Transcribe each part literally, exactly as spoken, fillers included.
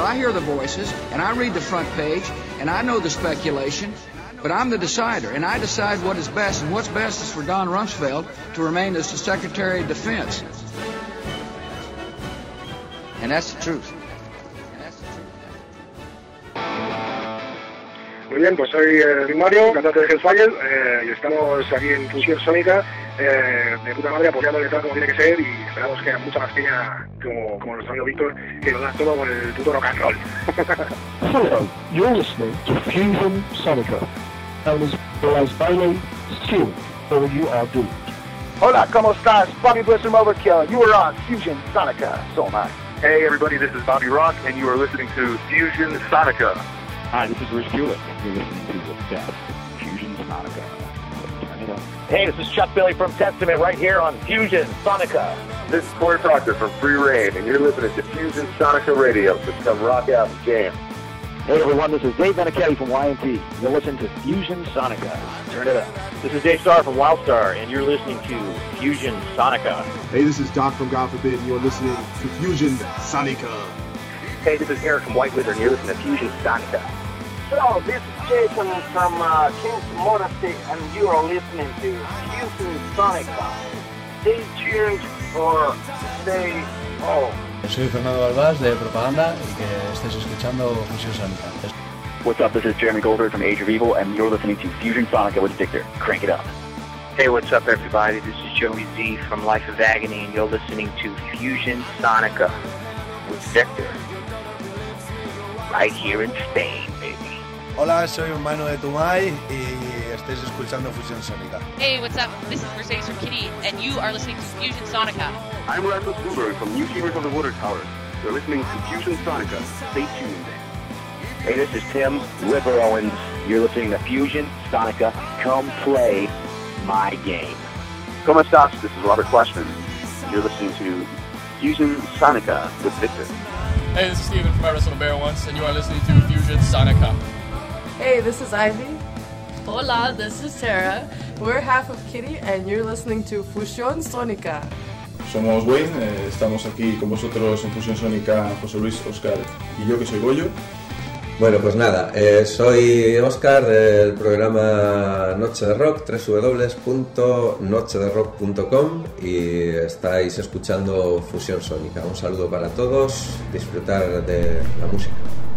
I hear the voices, and I read the front page, and I know the speculation, but I'm the decider, and I decide what is best, and what's best is for Don Rumsfeld to remain as the Secretary of Defense. And that's the truth. Muy bien, pues soy eh, Mario, cantante de Hellfire, eh, y estamos aquí en Fusión Sónica, eh, de puta madre, apoyándole tal como tiene que ser, y esperamos que haya mucha más peña como, como nuestro amigo Víctor, que lo da todo con el puto rock and roll. Hello, you're listening to Fusion Sonica, known as well as Bailey Stew, or you are doomed. Hola, ¿cómo estás? Bobby Bliss from Overkill. You are on Fusion Sonica. So am I. Hey everybody, this is Bobby Rock, and you are listening to Fusion Sonica. Hi, this is Rich Kulik. You're listening to the best Fusion Sonica. Turn it up. Hey, this is Chuck Billy from Testament right here on Fusion Sonica. This is Corey Proctor from Free Reign, and you're listening to Fusion Sonica Radio. So come rock out and jam. Hey everyone, this is Dave Benichelli from Y M T. You're listening to Fusion Sonica. Turn it up. This is Dave Starr from Wildstar, and you're listening to Fusion Sonica. Hey, this is Doc from God Forbid, and you're listening to Fusion Sonica. Hey, this is Eric from White Wizard, and you're listening to Fusion Sonica. Hello, this is Jason from uh, King's Motorstick, and you are listening to Fusion Sonica. Stay tuned or stay home. Soy Fernando Balbás de Propaganda y que estés escuchando Fusión Sónica. What's up, this is Jeremy Goldberg from Age of Evil, and you're listening to Fusion Sonica with Victor. Crank it up. Hey, what's up everybody, this is Joey Z from Life of Agony, and you're listening to Fusion Sonica with Victor. Right here in Spain, baby. Hola, soy Manu de Tumay y estáis escuchando Fusión Sónica. Hey, what's up? This is Mercedes from Kitty, and you are listening to Fusion Sonica. I'm Rasmus Blueberg from New Keepers of the Water Tower. You're listening to Fusion Sonica. Stay tuned. Hey, this is Tim River Owens. You're listening to Fusion Sonica. Come play my game. ¿Cómo estás? This is Robert Flashman. You're listening to Fusion Sonica with Victor. Hey, this is Steven from I Wrestled a Bear Once, and you are listening to Fusion Sonica. Hey, this is Ivy. Hola, this is Tara. We're half of Kitty, and you're listening to Fusión Sónica. Somos Wayne, eh, estamos aquí con vosotros en Fusión Sónica, José Luis, Óscar y yo, que soy Goyo. Bueno, pues nada, eh, soy Óscar del programa Noche de Rock, doble u doble u doble u punto noche de rock punto com, y estáis escuchando Fusión Sónica. Un saludo para todos, disfrutar de la música.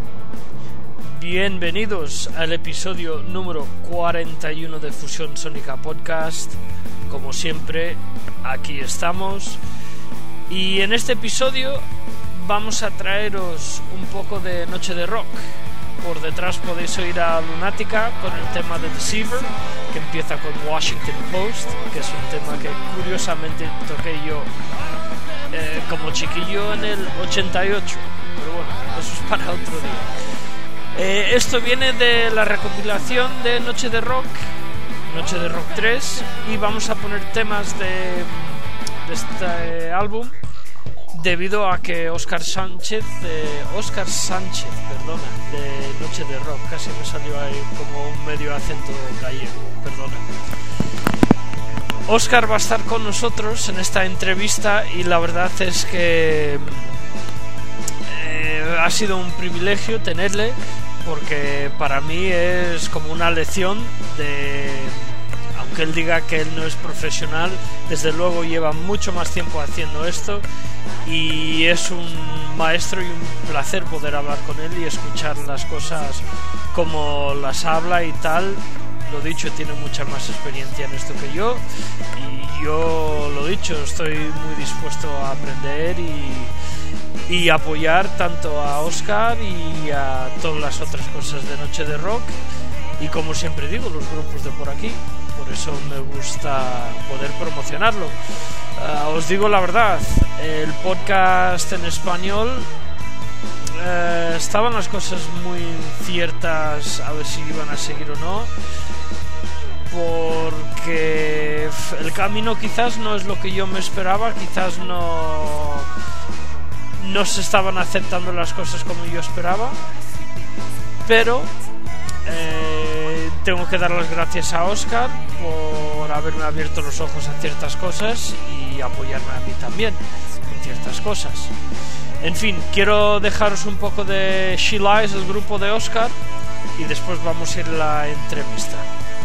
Bienvenidos al episodio número cuarenta y uno de Fusión Sónica Podcast. Como siempre, aquí estamos. Y en este episodio vamos a traeros un poco de Noche de Rock. Por detrás podéis oír a Lunática con el tema de Deceiver, que empieza con Washington Post, que es un tema que curiosamente toqué yo eh, como chiquillo en el ochenta y ocho. Pero bueno, eso es para otro día. Eh, esto viene de la recopilación de Noche de Rock, Noche de Rock tres, y vamos a poner temas de, de este álbum debido a que Óscar Sánchez, eh, Óscar Sánchez, perdona, de Noche de Rock, casi me salió ahí como un medio acento gallego, perdona. Óscar va a estar con nosotros en esta entrevista y la verdad es que eh, ha sido un privilegio tenerle, porque para mí es como una lección de... Aunque él diga que él no es profesional, desde luego lleva mucho más tiempo haciendo esto y es un maestro y un placer poder hablar con él y escuchar las cosas como las habla y tal. Lo dicho, tiene mucha más experiencia en esto que yo y yo, lo dicho, estoy muy dispuesto a aprender y, y apoyar tanto a Óscar y a todas las otras cosas de Noche de Rock y, como siempre digo, los grupos de por aquí. Por eso me gusta poder promocionarlo. Uh, os digo la verdad, el podcast en español uh, estaban las cosas muy inciertas a ver si iban a seguir o no, porque el camino quizás no es lo que yo me esperaba, quizás no, no se estaban aceptando las cosas como yo esperaba, pero Eh, tengo que dar las gracias a Óscar por haberme abierto los ojos a ciertas cosas y apoyarme a mí también en ciertas cosas. En fin, quiero dejaros un poco de She Lies, el grupo de Oscar, y después vamos a ir a la entrevista.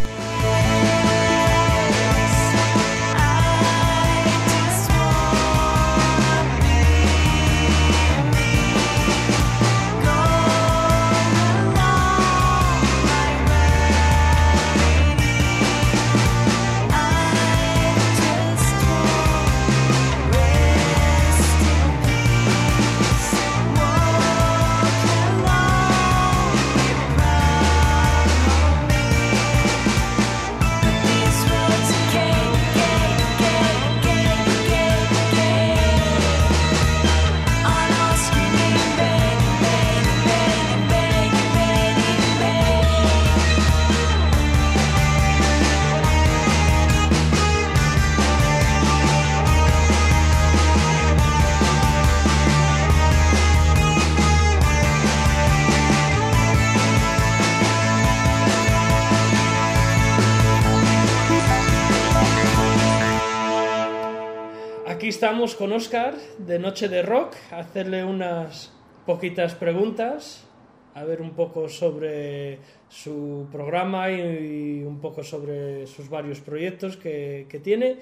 Estamos con Oscar de Noche de Rock, a hacerle unas poquitas preguntas, a ver un poco sobre su programa y un poco sobre sus varios proyectos que, que tiene.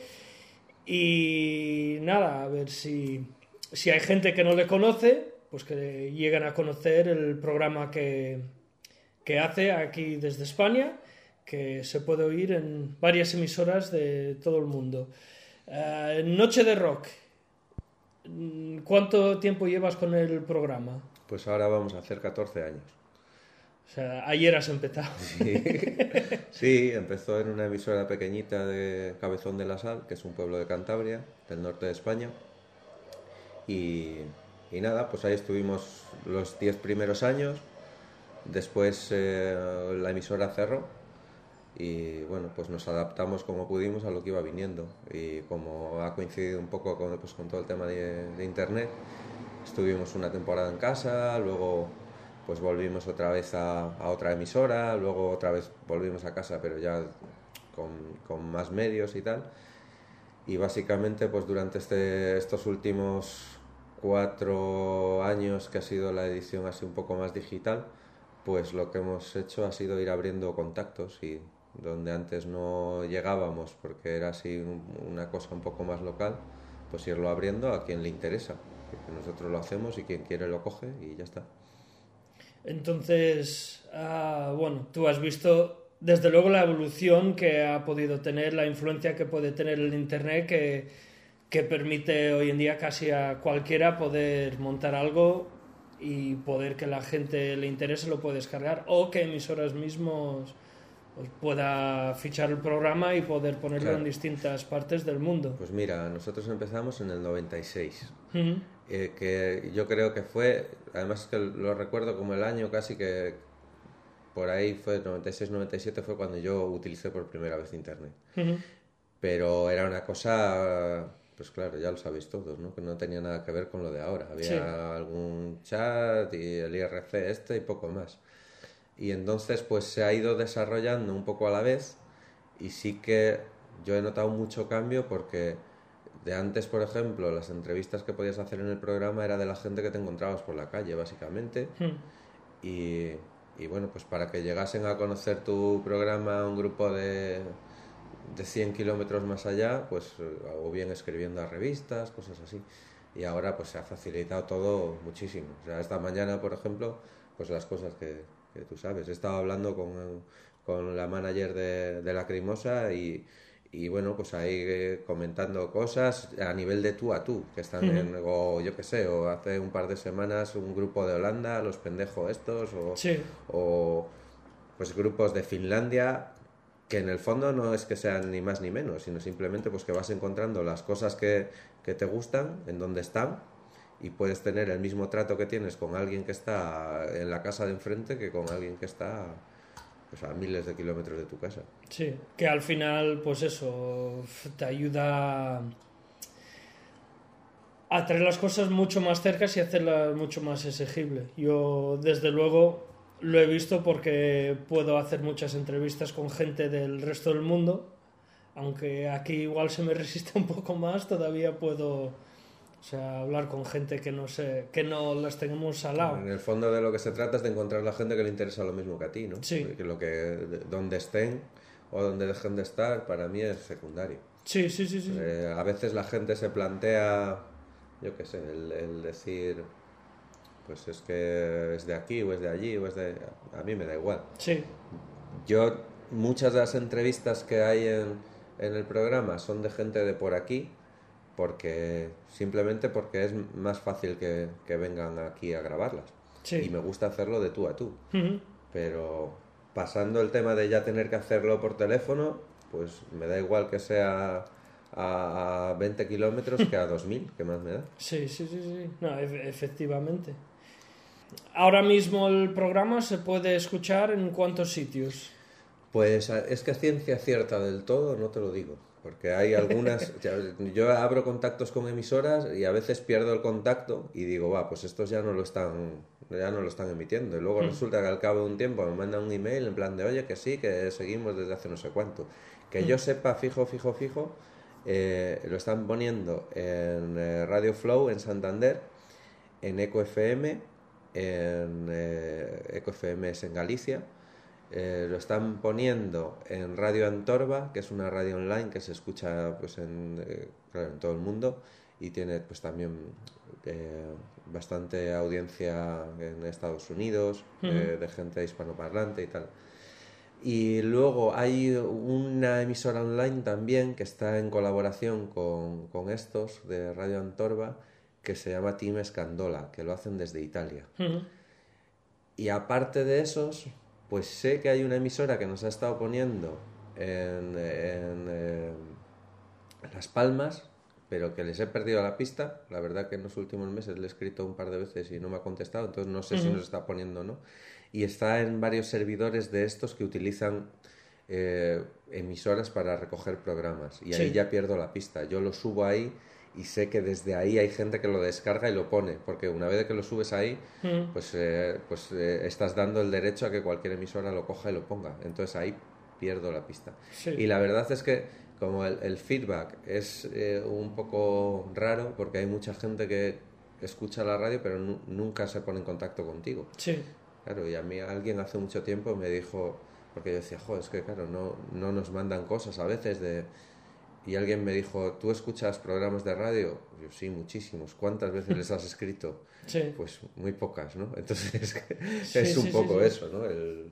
Y nada, a ver si, si hay gente que no le conoce, pues que lleguen a conocer el programa que, que hace aquí desde España, que se puede oír en varias emisoras de todo el mundo. Uh, Noche de Rock, ¿cuánto tiempo llevas con el programa? Pues ahora vamos a hacer catorce años. O sea, ayer has empezado. Sí, sí, empezó en una emisora pequeñita de Cabezón de la Sal, que es un pueblo de Cantabria, del norte de España. Y, y nada, pues ahí estuvimos los diez primeros años. Después eh, la emisora cerró. Y bueno, pues nos adaptamos como pudimos a lo que iba viniendo, y como ha coincidido un poco con, pues, con todo el tema de, de internet, estuvimos una temporada en casa, luego pues volvimos otra vez a, a otra emisora, luego otra vez volvimos a casa, pero ya con, con más medios y tal. Y básicamente pues durante este, estos últimos cuatro años que ha sido la edición así un poco más digital, pues lo que hemos hecho ha sido ir abriendo contactos, y donde antes no llegábamos porque era así una cosa un poco más local, pues irlo abriendo a quien le interesa, porque nosotros lo hacemos y quien quiere lo coge y ya está. Entonces, uh, bueno, tú has visto desde luego la evolución que ha podido tener, la influencia que puede tener el internet, que, que permite hoy en día casi a cualquiera poder montar algo y poder que la gente le interese, lo puede descargar, o que emisoras mismos pues, pueda fichar el programa y poder ponerlo claro. en distintas partes del mundo. Pues mira, nosotros empezamos en el noventa y seis, uh-huh. eh, que yo creo que fue, además que lo recuerdo como el año casi que por ahí fue noventa y seis noventa y siete, fue cuando yo utilicé por primera vez internet. Uh-huh. Pero era una cosa, pues claro, ya lo sabéis todos, ¿no? Que no tenía nada que ver con lo de ahora. Había sí. algún chat y el I R C este y poco más. Y entonces pues se ha ido desarrollando un poco a la vez, y sí que yo he notado mucho cambio, porque de antes, por ejemplo, las entrevistas que podías hacer en el programa era de la gente que te encontrabas por la calle, básicamente. Hmm. Y, y bueno, pues para que llegasen a conocer tu programa un grupo de, de cien kilómetros más allá, pues o bien escribiendo a revistas, cosas así. Y ahora pues se ha facilitado todo muchísimo. O sea, esta mañana, por ejemplo, pues las cosas que, que tú sabes. He estado hablando con, con la manager de, de Lacrimosa y, y bueno, pues ahí eh, comentando cosas a nivel de tú a tú, que están uh-huh. en, o yo qué sé, o hace un par de semanas un grupo de Holanda, los pendejos estos, o, sí. o pues grupos de Finlandia, que en el fondo no es que sean ni más ni menos, sino simplemente pues que vas encontrando las cosas que, que te gustan, en donde están, y puedes tener el mismo trato que tienes con alguien que está en la casa de enfrente que con alguien que está pues a miles de kilómetros de tu casa. Sí, que al final pues eso te ayuda a traer las cosas mucho más cerca y hacerlas mucho más exigibles. Yo desde luego lo he visto porque puedo hacer muchas entrevistas con gente del resto del mundo, aunque aquí igual se me resiste un poco más, todavía puedo O sea, hablar con gente que no sé, que no las tenemos al lado. En el fondo de lo que se trata es de encontrar la gente que le interesa lo mismo que a ti, ¿no? Sí. Que lo que, donde estén o donde dejen de estar, para mí es secundario. Sí, sí, sí, sí. Eh, a veces la gente se plantea, yo qué sé, el, el decir, pues es que es de aquí o es de allí o es de... A mí me da igual. Sí. Yo, muchas de las entrevistas que hay en, en el programa son de gente de por aquí, porque simplemente porque es más fácil que, que vengan aquí a grabarlas. Sí. Y me gusta hacerlo de tú a tú. Uh-huh. Pero pasando el tema de ya tener que hacerlo por teléfono, pues me da igual que sea a, a veinte kilómetros que a dos mil, ¿qué más me da? Sí, sí, sí, sí. No, e- efectivamente. Ahora mismo el programa se puede escuchar en cuántos sitios. Pues es que a ciencia cierta del todo no te lo digo, porque hay algunas, yo abro contactos con emisoras y a veces pierdo el contacto y digo, va, pues estos ya no lo están, ya no lo están emitiendo, y luego Mm. resulta que al cabo de un tiempo me mandan un email en plan de, oye, que sí, que seguimos desde hace no sé cuánto, que yo sepa fijo, fijo, fijo, eh, lo están poniendo en eh, Radio Flow en Santander, en Eco F M, en eh, Eco F M es en Galicia. Eh, lo están poniendo en Radio Antorba, que es una radio online que se escucha pues en, eh, claro, en todo el mundo y tiene pues también eh, bastante audiencia en Estados Unidos, Ujú. eh, de gente hispanoparlante y tal. Y luego hay una emisora online también que está en colaboración con, con estos de Radio Antorba, que se llama Team Scandola, que lo hacen desde Italia. Uh-huh. Y aparte de esos, pues sé que hay una emisora que nos ha estado poniendo en, en, eh, Las Palmas, pero que les he perdido la pista. La verdad que en los últimos meses le he escrito un par de veces y no me ha contestado, entonces no sé Uh-huh. si nos está poniendo o no. Y está en varios servidores de estos que utilizan eh, emisoras para recoger programas. Y ahí Sí. ya pierdo la pista. Yo lo subo ahí y sé que desde ahí hay gente que lo descarga y lo pone, porque una vez que lo subes ahí, Mm. pues, eh, pues eh, estás dando el derecho a que cualquier emisora lo coja y lo ponga. Entonces ahí pierdo la pista. Sí. Y la verdad es que como el, el feedback es eh, un poco raro, porque hay mucha gente que escucha la radio pero nu- nunca se pone en contacto contigo. Sí. Claro, y a mí alguien hace mucho tiempo me dijo, porque yo decía, joder, es que claro, no, no nos mandan cosas a veces de... Y alguien me dijo, ¿tú escuchas programas de radio? Yo, sí, muchísimos. ¿Cuántas veces les has escrito? Sí. Pues muy pocas, ¿no? Entonces es, que Sí, es un sí, poco sí, sí. eso, ¿no? El,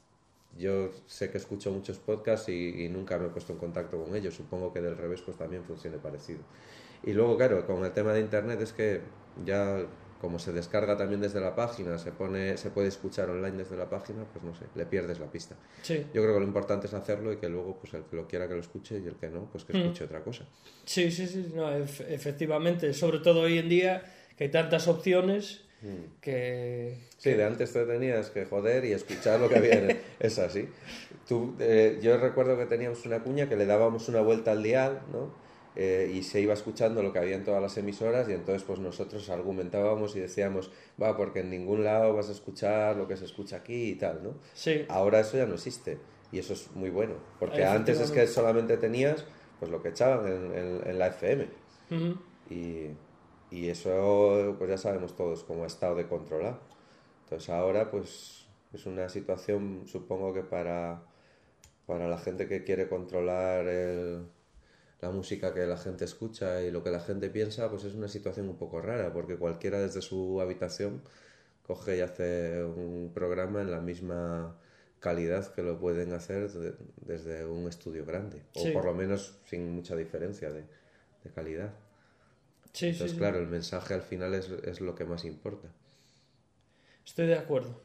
yo sé que escucho muchos podcasts y, y nunca me he puesto en contacto con ellos. Supongo que del revés pues también funcione parecido. Y luego, claro, con el tema de internet es que ya... como se descarga también desde la página, se pone, se puede escuchar online desde la página, pues no sé, le pierdes la pista. Sí. Yo creo que lo importante es hacerlo y que luego pues el que lo quiera que lo escuche y el que no, pues que escuche Mm. otra cosa. Sí, sí, sí, no, ef- efectivamente, sobre todo hoy en día que hay tantas opciones Mm. que... Sí, de antes te tenías que joder y escuchar lo que viene. Es así. Tú, eh, yo recuerdo que teníamos una cuña que le dábamos una vuelta al dial, ¿no? Eh, y se iba escuchando lo que había en todas las emisoras y entonces pues nosotros argumentábamos y decíamos, va, porque en ningún lado vas a escuchar lo que se escucha aquí y tal, ¿no? Sí. Ahora eso ya no existe y eso es muy bueno, porque antes es que Efectivamente. solamente tenías pues lo que echaban en, en- en la F M Ujú. y, y eso pues ya sabemos todos cómo ha estado de controlado. Entonces ahora pues es una situación, supongo que para, para la gente que quiere controlar el la música que la gente escucha y lo que la gente piensa, pues es una situación un poco rara, porque cualquiera desde su habitación coge y hace un programa en la misma calidad que lo pueden hacer de- desde un estudio grande, Sí. o por lo menos sin mucha diferencia de, de calidad. Sí, Entonces, sí, sí. claro, el mensaje al final es, es lo que más importa. Estoy de acuerdo.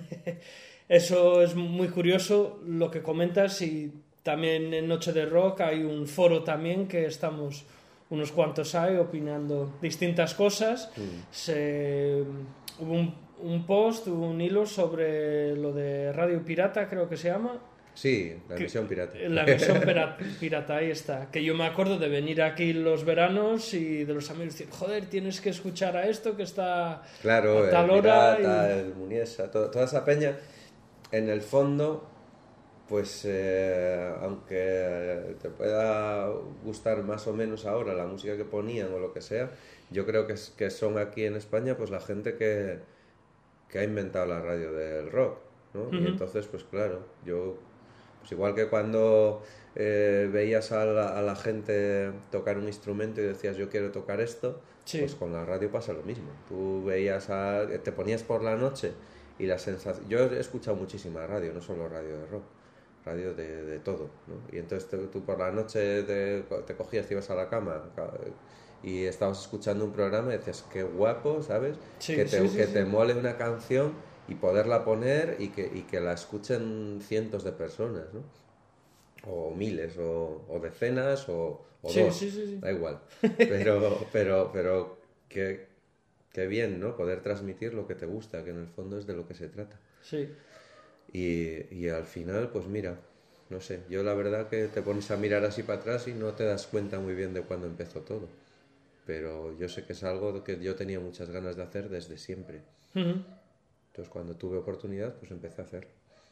Eso es muy curioso lo que comentas y también en Noche de Rock hay un foro también que estamos unos cuantos ahí opinando distintas cosas. Mm. Se, hubo un, un post, hubo un hilo sobre lo de Radio Pirata, creo que se llama. Sí, la Que- emisión pirata. La emisión pira- pirata, ahí está. Que yo me acuerdo de venir aquí los veranos y de los amigos decir, joder, tienes que escuchar a esto que está Claro, a tal el hora. pirata, y- el Muniesa, to- toda esa peña, en el fondo pues eh, aunque te pueda gustar más o menos ahora la música que ponían o lo que sea, yo creo que, es, que son aquí en España pues la gente que, que ha inventado la radio del rock, ¿no? Uh-huh. Y entonces, pues claro, yo, pues igual que cuando eh, veías a la, a la gente tocar un instrumento y decías yo quiero tocar esto, sí. Pues con la radio pasa lo mismo. Tú veías a, te ponías por la noche y la sensación, yo he escuchado muchísima radio, no solo radio de rock, radio de, de todo, ¿no? Y entonces te, tú por la noche te, te cogías, te ibas a la cama y estabas escuchando un programa y decías qué guapo, ¿sabes? Sí, que te, sí, sí, que sí. te mole una canción y poderla poner y que, y que la escuchen cientos de personas, ¿no? O miles, o, o decenas, o, o sí, dos, sí, sí, sí. Da igual. Pero, pero, pero que, que bien, ¿no? Poder transmitir lo que te gusta, que en el fondo es de lo que se trata. Sí. Y, y al final, pues mira, no sé, yo la verdad que te pones a mirar así para atrás y no te das cuenta muy bien de cuándo empezó todo. Pero yo sé que es algo que yo tenía muchas ganas de hacer desde siempre. Uh-huh. Entonces cuando tuve oportunidad, pues empecé a hacer.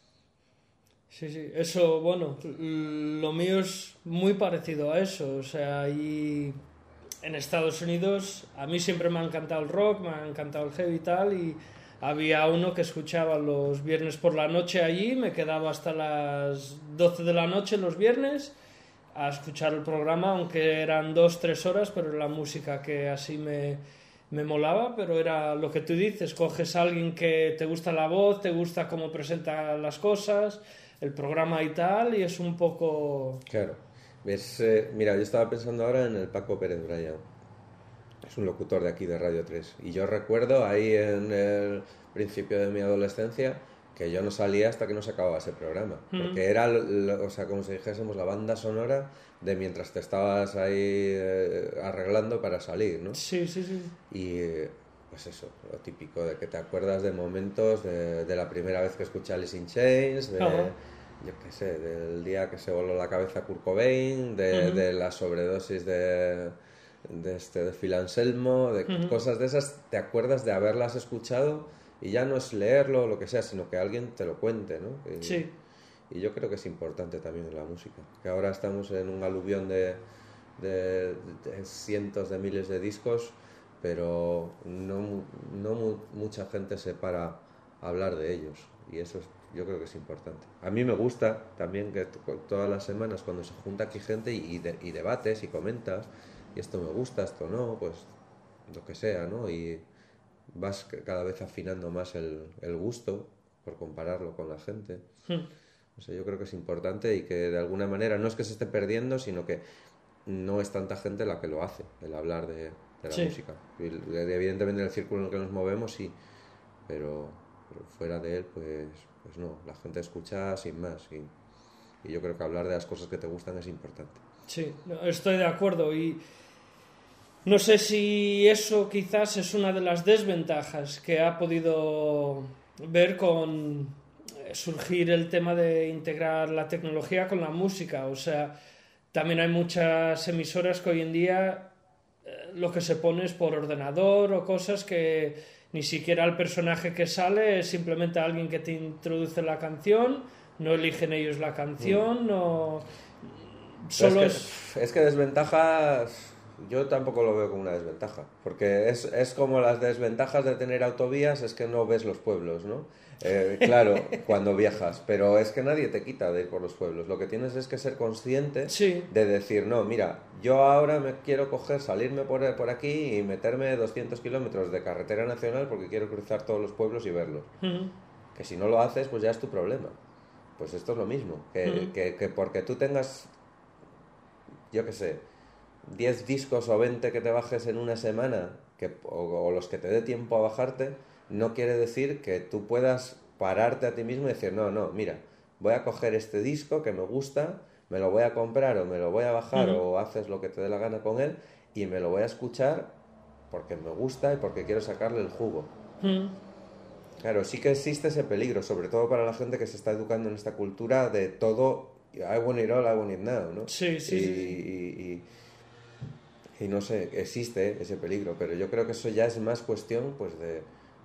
Sí, sí, eso, bueno, lo mío es muy parecido a eso, o sea, y en Estados Unidos a mí siempre me ha encantado el rock, me ha encantado el heavy y tal, y había uno que escuchaba los viernes por la noche allí, me quedaba hasta las doce de la noche los viernes a escuchar el programa, aunque eran dos, tres horas, pero la música que así me, me molaba, pero era lo que tú dices, coges a alguien que te gusta la voz, te gusta cómo presenta las cosas, el programa y tal, y es un poco... Claro, es, eh, mira, yo estaba pensando ahora en el Paco Pérez Bryan, es un locutor de aquí de Radio tres, y yo recuerdo ahí en el principio de mi adolescencia que yo no salía hasta que no se acababa ese programa, mm. porque era, o sea, como si dijésemos la banda sonora de mientras te estabas ahí eh, arreglando para salir, ¿no? Sí, sí, sí. Y pues eso, lo típico de que te acuerdas de momentos de, de la primera vez que escuché Alice in Chains, de, uh-huh. yo qué sé, del día que se voló la cabeza a Kurt Cobain, de, uh-huh. de la sobredosis de, de, este, de Phil Anselmo, de uh-huh. cosas de esas, te acuerdas de haberlas escuchado y ya no es leerlo o lo que sea, sino que alguien te lo cuente, ¿no? Y, sí. Y yo creo que es importante también en la música, que ahora estamos en un aluvión de, de, de cientos de miles de discos, pero no, no mucha gente se para a hablar de ellos, y eso es, yo creo que es importante. A mí me gusta también que t- todas las semanas cuando se junta aquí gente y, y, de, y debates y comentas, y esto me gusta, esto no, pues lo que sea, ¿no? Y vas cada vez afinando más el, el gusto por compararlo con la gente. Hmm. O sea, yo creo que es importante y que de alguna manera no es que se esté perdiendo, sino que no es tanta gente la que lo hace, el hablar de... de la sí. música. Evidentemente en el círculo en el que nos movemos sí, pero, pero fuera de él pues, pues no, la gente escucha sin más y, y yo creo que hablar de las cosas que te gustan es importante. Sí, estoy de acuerdo y no sé si eso quizás es una de las desventajas que ha podido ver con surgir el tema de integrar la tecnología con la música, o sea, también hay muchas emisoras que hoy en día lo que se pone es por ordenador o cosas que ni siquiera el personaje que sale es simplemente alguien que te introduce la canción, no eligen ellos la canción, mm. no... Solo es, que, es... es que desventajas yo tampoco lo veo como una desventaja, porque es, es como las desventajas de tener autovías, es que no ves los pueblos, ¿no? Eh, claro, cuando viajas, pero es que nadie te quita de ir por los pueblos, lo que tienes es que ser consciente sí. de decir, no, mira, yo ahora me quiero coger, salirme por, por aquí y meterme doscientos kilómetros de carretera nacional porque quiero cruzar todos los pueblos y verlos. Uh-huh. Que si no lo haces, pues ya es tu problema. Pues esto es lo mismo, que, uh-huh. que, que porque tú tengas, yo qué sé, diez discos o veinte que te bajes en una semana, que, o, o los que te dé tiempo a bajarte, no quiere decir que tú puedas pararte a ti mismo y decir, no, no, mira, voy a coger este disco que me gusta, me lo voy a comprar o me lo voy a bajar uh-huh. o haces lo que te dé la gana con él y me lo voy a escuchar porque me gusta y porque quiero sacarle el jugo. Uh-huh. Claro, sí que existe ese peligro, sobre todo para la gente que se está educando en esta cultura de todo, I want it all, I want it now, ¿no? Sí, sí, y, sí. Y, y, y no sé, existe ese peligro, pero yo creo que eso ya es más cuestión pues de,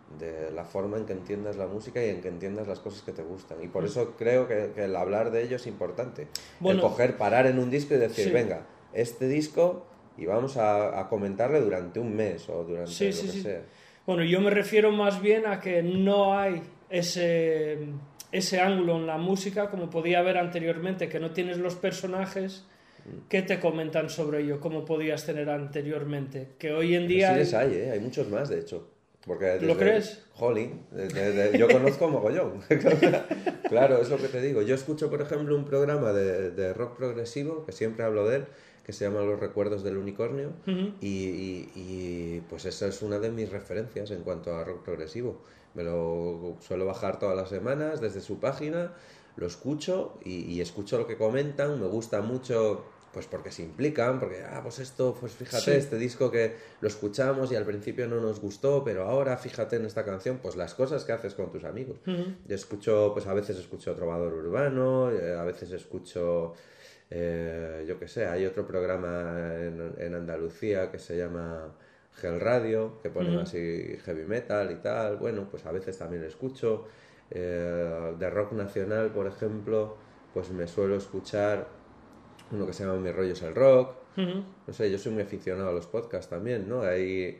de la forma en que entiendas la música y en que entiendas las cosas que te gustan. Y por eso creo que, que el hablar de ello es importante. Bueno, el coger, parar en un disco y decir, sí. venga, este disco, y vamos a, a comentarle durante un mes o durante sí, lo sí, que sí. sea. Bueno, yo me refiero más bien a que no hay ese, ese ángulo en la música como podía haber anteriormente, que no tienes los personajes que te comentan sobre ello, como podías tener anteriormente. Que hoy en día... Pero sí les hay, ¿eh? Hay muchos más, de hecho. Porque desde ¿Lo crees? Jolín, desde, desde, yo conozco mogollón. Claro, es lo que te digo. Yo escucho, por ejemplo, un programa de, de rock progresivo, que siempre hablo de él, que se llama Los Recuerdos del Unicornio, uh-huh. y, y, y pues esa es una de mis referencias en cuanto a rock progresivo. Me lo suelo bajar todas las semanas desde su página, lo escucho y, y escucho lo que comentan. Me gusta mucho... Pues porque se implican, porque, ah, pues esto, pues fíjate, sí. este disco que lo escuchamos y al principio no nos gustó, pero ahora fíjate en esta canción, pues las cosas que haces con tus amigos. Uh-huh. Yo escucho, pues a veces escucho Trovador Urbano, eh, a veces escucho, eh, yo qué sé, hay otro programa en, en Andalucía que se llama Gel Radio, que ponen uh-huh. así heavy metal y tal. Bueno, pues a veces también escucho. Eh, de rock nacional, por ejemplo, pues me suelo escuchar uno que se llama Mi rollo es el rock. Uh-huh. No sé, yo soy muy aficionado a los podcasts también, ¿no? Hay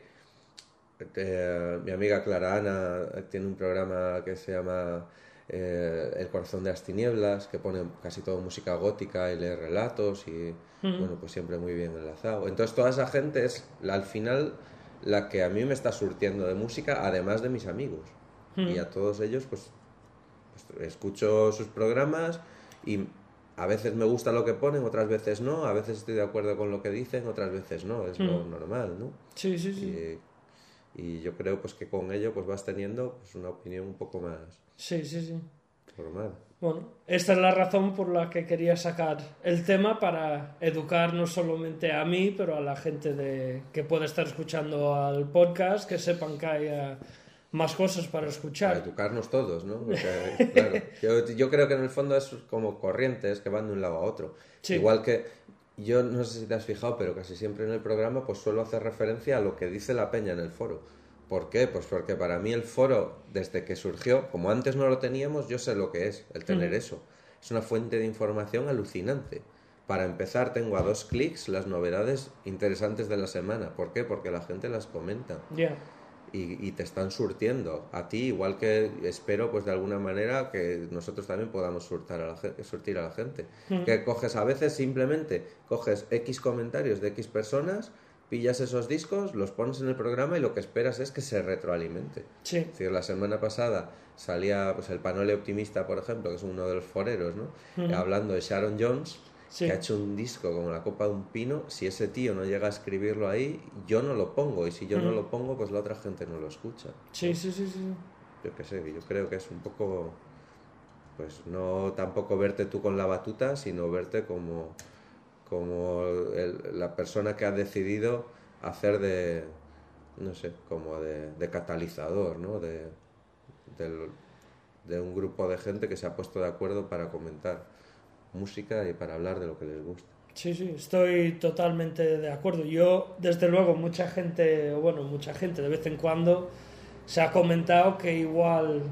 eh, mi amiga Clara Ana tiene un programa que se llama eh, El corazón de las tinieblas, que pone casi todo música gótica y lee relatos y uh-huh. bueno, pues siempre muy bien enlazado. Entonces toda esa gente es la, al final la que a mí me está surtiendo de música, además de mis amigos. Uh-huh. Y a todos ellos pues, pues escucho sus programas y a veces me gusta lo que ponen, otras veces no, a veces estoy de acuerdo con lo que dicen, otras veces no, es mm. lo normal, ¿no? Sí, sí, sí. Y, y yo creo pues que con ello pues vas teniendo pues una opinión un poco más sí, sí, sí. normal. Bueno, esta es la razón por la que quería sacar el tema, para educar no solamente a mí, pero a la gente de, que puede estar escuchando al podcast, que sepan que haya más cosas para escuchar. Para educarnos todos, ¿no? Porque, claro, yo, yo creo que en el fondo es como corrientes que van de un lado a otro. Sí. Igual que, yo no sé si te has fijado, pero casi siempre en el programa pues suelo hacer referencia a lo que dice la peña en el foro. ¿Por qué? Pues porque para mí el foro, desde que surgió, como antes no lo teníamos, yo sé lo que es, el tener mm. eso. Es una fuente de información alucinante. Para empezar, tengo a dos clics las novedades interesantes de la semana. ¿Por qué? Porque la gente las comenta. Ya. Yeah. Y, y te están surtiendo a ti, igual que espero pues de alguna manera que nosotros también podamos surtar a la gente, surtir a la gente. Mm. Que coges a veces simplemente, coges X comentarios de X personas, pillas esos discos, los pones en el programa y lo que esperas es que se retroalimente. Sí. Es decir, la semana pasada salía pues el Panole Optimista, por ejemplo, que es uno de los foreros, ¿no? Mm. Hablando de Sharon Jones, sí. que ha hecho un disco como la copa de un pino. Si ese tío no llega a escribirlo ahí, yo no lo pongo, y si yo mm. no lo pongo, pues la otra gente no lo escucha. Sí, ¿no? sí, sí, sí. Yo qué sé, yo creo que es un poco, pues no tampoco verte tú con la batuta, sino verte como, como el, la persona que ha decidido hacer de, no sé, como de, de catalizador, ¿no? De, de, de un grupo de gente que se ha puesto de acuerdo para comentar música y para hablar de lo que les gusta. Sí, sí, estoy totalmente de acuerdo. Yo, desde luego, mucha gente, bueno, mucha gente de vez en cuando se ha comentado que igual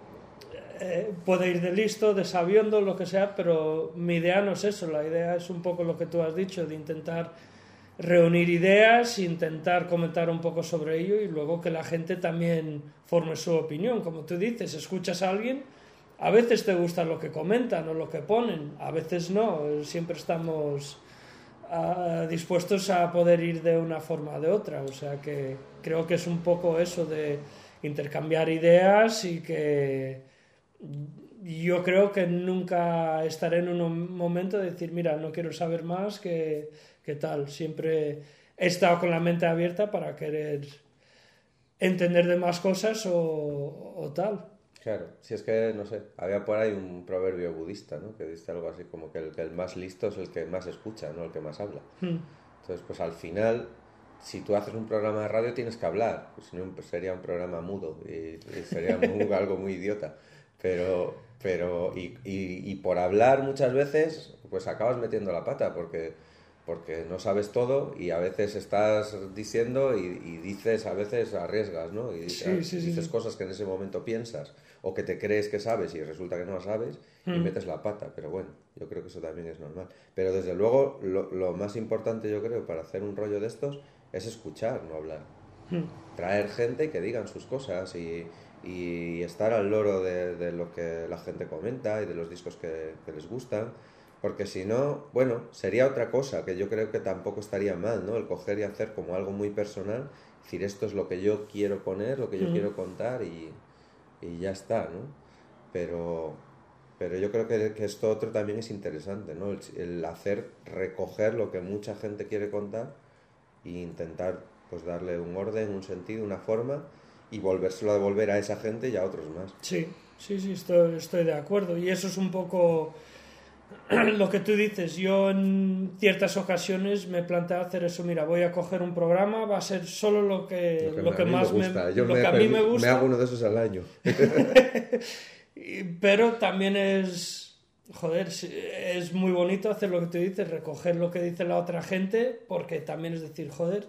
eh, puede ir de listo, de sabiendo, lo que sea, pero mi idea no es eso. La idea es un poco lo que tú has dicho, de intentar reunir ideas, intentar comentar un poco sobre ello y luego que la gente también forme su opinión. Como tú dices, escuchas a alguien, a veces te gusta lo que comentan o lo que ponen, a veces no, siempre estamos uh, dispuestos a poder ir de una forma o de otra, o sea que creo que es un poco eso de intercambiar ideas y que yo creo que nunca estaré en un momento de decir, mira, no quiero saber más, que, que tal, siempre he estado con la mente abierta para querer entender de más cosas o, o tal. Claro, si es que, no sé, había por ahí un proverbio budista, ¿no? Que dice algo así como que el, que el más listo es el que más escucha, no el que más habla. Mm. Entonces, pues al final, si tú haces un programa de radio tienes que hablar, pues si no pues sería un programa mudo y, y sería muy, algo muy idiota. Pero, pero y, y, y por hablar muchas veces, pues acabas metiendo la pata, porque porque no sabes todo y a veces estás diciendo y, y dices, a veces arriesgas, ¿no? Y sí, sí, dices sí. cosas que en ese momento piensas o que te crees que sabes y resulta que no las sabes y Mm. metes la pata, pero bueno, yo creo que eso también es normal. Pero desde luego lo, lo más importante, yo creo, para hacer un rollo de estos es escuchar, no hablar. Mm. Traer gente que digan sus cosas y, y estar al loro de, de lo que la gente comenta y de los discos que, que les gustan. Porque si no, bueno, sería otra cosa, que yo creo que tampoco estaría mal, ¿no? El coger y hacer como algo muy personal, decir esto es lo que yo quiero poner, lo que yo Mm. quiero contar y, y ya está, ¿no? Pero, pero yo creo que, que esto otro también es interesante, ¿no? El, el hacer, recoger lo que mucha gente quiere contar e intentar pues darle un orden, un sentido, una forma y volvérselo a devolver a esa gente y a otros más. Sí, sí, sí, estoy, estoy de acuerdo. Y eso es un poco lo que tú dices. Yo en ciertas ocasiones me planteo hacer eso. Mira, voy a coger un programa, va a ser solo lo que, Lo que, lo que a mí más me gusta. me, Yo lo me, que a mí me gusta. Me hago uno de esos al año. Y- Pero también es, joder, sí, es muy bonito hacer lo que tú dices, recoger lo que dice la otra gente, porque también es decir, joder,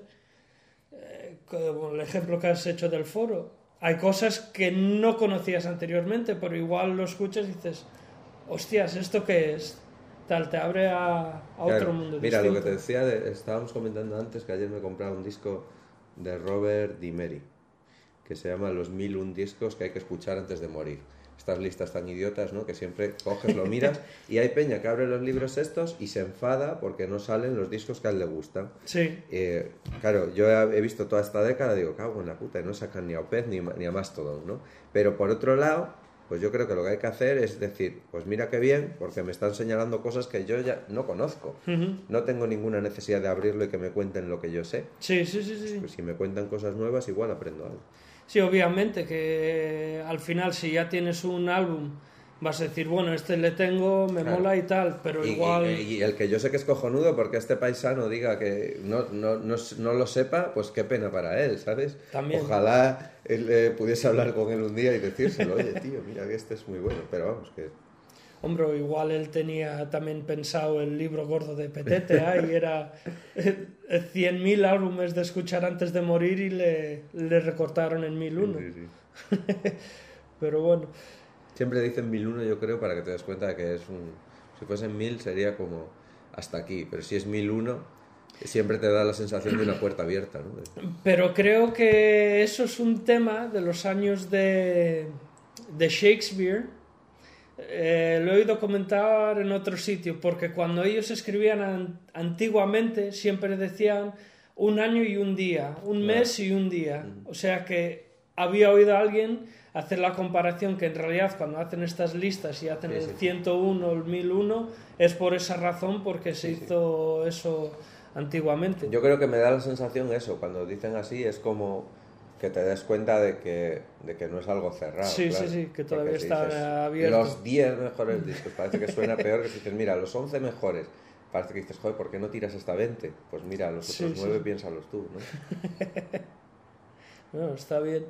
eh, como el ejemplo que has hecho del foro, hay cosas que no conocías anteriormente, pero igual lo escuchas y dices, hostias, ¿esto qué es? Tal, te abre a, a Claro, otro mundo mira, distinto. lo que te decía, de- estábamos comentando antes que ayer me he comprado un disco de Robert Dimery, que se llama Los mil un discos que hay que escuchar antes de morir. Estas listas tan idiotas, ¿no? Que siempre coges, lo miras y hay peña que abre los libros estos y se enfada porque no salen los discos que a él le gustan. Sí. Eh, claro, yo he he visto toda esta década, digo, cago en la puta, y no sacan ni a Opeth ni, ni a Mastodon, ¿no? Pero por otro lado, pues yo creo que lo que hay que hacer es decir, pues mira qué bien, porque me están señalando cosas que yo ya no conozco. Ujú. No tengo ninguna necesidad de abrirlo y que me cuenten lo que yo sé. Sí, sí, sí, sí. Pues si me cuentan cosas nuevas, igual aprendo algo. Sí, obviamente que al final si ya tienes un álbum vas a decir, bueno, este le tengo, me Claro. mola y tal, pero Y, igual... y- y el que yo sé que es cojonudo porque este paisano diga que no, no, no, no lo sepa, pues qué pena para él, ¿sabes? También. Ojalá él, eh, pudiese hablar con él un día y decírselo, oye, tío, mira que este es muy bueno, pero vamos, que... Hombre, igual él tenía también pensado el libro gordo de Petete, ¿eh? Y era cien mil álbumes de escuchar antes de morir y le, le recortaron en mil uno. Sí, sí. Pero bueno, Siempre dicen mil uno, yo creo, para que te des cuenta de que es un... Si fuesen mil sería como hasta aquí, pero si es mil uno, siempre te da la sensación de una puerta abierta, ¿no? De- pero creo que eso es un tema de los años de, de Shakespeare. Eh, lo he oído comentar en otro sitio, porque cuando ellos escribían an- antiguamente siempre decían un año y un día, un Claro. mes y un día. O sea que había oído a alguien hacer la comparación que en realidad cuando hacen estas listas y hacen Sí, el sí. ciento uno o el mil uno es por esa razón, porque se hizo eso antiguamente. Yo creo que me da la sensación eso, cuando dicen así es como que te des cuenta de que, de que no es algo cerrado. Sí, claro. sí, sí, que todavía Porque si está dices, abierto. Los diez mejores discos, parece que suena peor que si dices, mira, los once mejores. Parece que dices, joder, ¿por qué no tiras hasta veinte? Pues mira, los Sí, otros sí. nueve piénsalos tú, ¿no? Bueno, está bien.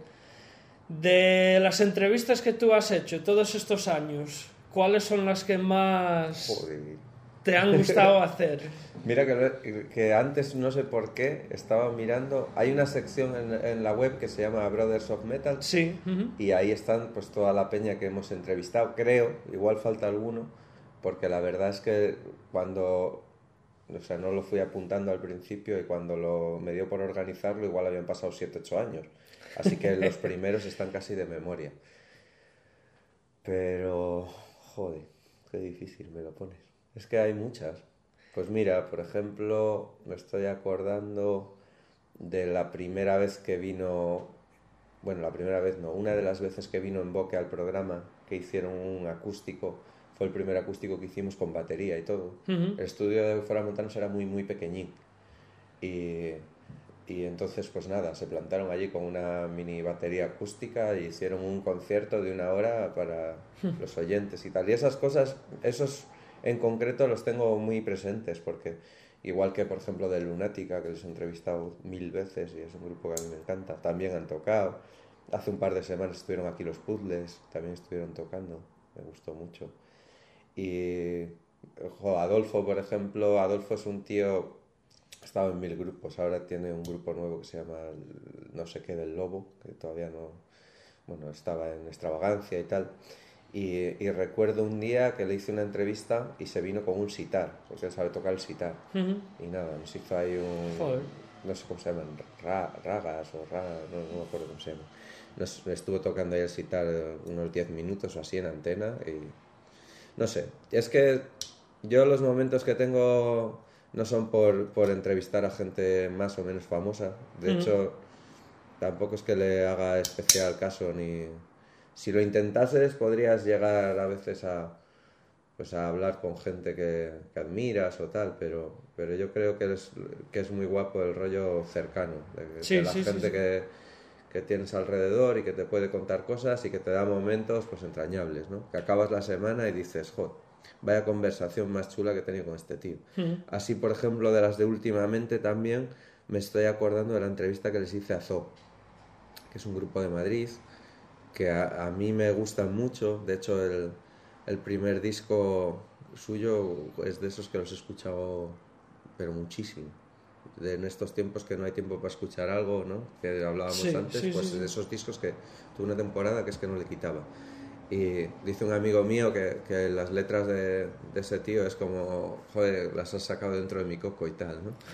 De las entrevistas que tú has hecho todos estos años, ¿cuáles son las que más Joder. te han gustado hacer? Mira que, que antes, no sé por qué, estaba mirando, hay una sección en, en la web que se llama Brothers of Metal. Sí. Ujú. Y ahí están pues toda la peña que hemos entrevistado, creo, igual falta alguno, porque la verdad es que cuando, o sea, no lo fui apuntando al principio y cuando lo, me dio por organizarlo igual habían pasado siete ocho años, así que los primeros están casi de memoria. Pero, joder, qué difícil me lo pones. Es que hay muchas. Pues mira, por ejemplo, me estoy acordando de la primera vez que vino, bueno, la primera vez no, una de las veces que vino en Boque al programa, que hicieron un acústico, fue el primer acústico que hicimos con batería y todo. Ujú. El estudio de Fuera Montanos era muy, muy pequeñín. Y, y entonces, pues nada, se plantaron allí con una mini batería acústica y hicieron un concierto de una hora para los oyentes y tal. Y esas cosas, esos en concreto los tengo muy presentes porque igual que por ejemplo de Lunática, que les he entrevistado mil veces y es un grupo que a mí me encanta, también han tocado. Hace un par de semanas estuvieron aquí los Puzzles, también estuvieron tocando, me gustó mucho. Y, Jo, Adolfo, por ejemplo, Adolfo es un tío, ha estado en mil grupos, ahora tiene un grupo nuevo que se llama no sé qué del Lobo, que todavía no, bueno, estaba en Extravagancia y tal. Y, y recuerdo un día que le hice una entrevista y se vino con un sitar, porque él sabe tocar el sitar. Uh-huh. Y nada, nos hizo ahí un... Joder. No sé cómo se llaman, ra, ragas o ra, no, no me acuerdo cómo se llama. Nos estuvo tocando ahí el sitar unos diez minutos o así en antena y... No sé, es que yo los momentos que tengo no son por, por entrevistar a gente más o menos famosa. De uh-huh. hecho, tampoco es que le haga especial caso ni... Si lo intentases podrías llegar a veces a, pues a hablar con gente que, que admiras o tal, pero, pero yo creo que es, que es muy guapo el rollo cercano, de, sí, de la sí, gente sí, sí. Que, que tienes alrededor y que te puede contar cosas y que te da momentos pues entrañables, ¿no? Que acabas la semana y dices, joder, vaya conversación más chula que he tenido con este tío. Uh-huh. Así, por ejemplo, de las de últimamente también me estoy acordando de la entrevista que les hice a Zoo, que es un grupo de Madrid que a, a mí me gustan mucho. De hecho, el, el primer disco suyo es de esos que los he escuchado, pero muchísimo. De, en estos tiempos que no hay tiempo para escuchar algo, ¿no? Que hablábamos sí, antes, sí, pues sí, de sí. esos discos que tuve una temporada que es que no le quitaba. Y dice un amigo mío que, que las letras de, de ese tío es como, joder, las has sacado dentro de mi coco y tal, ¿no?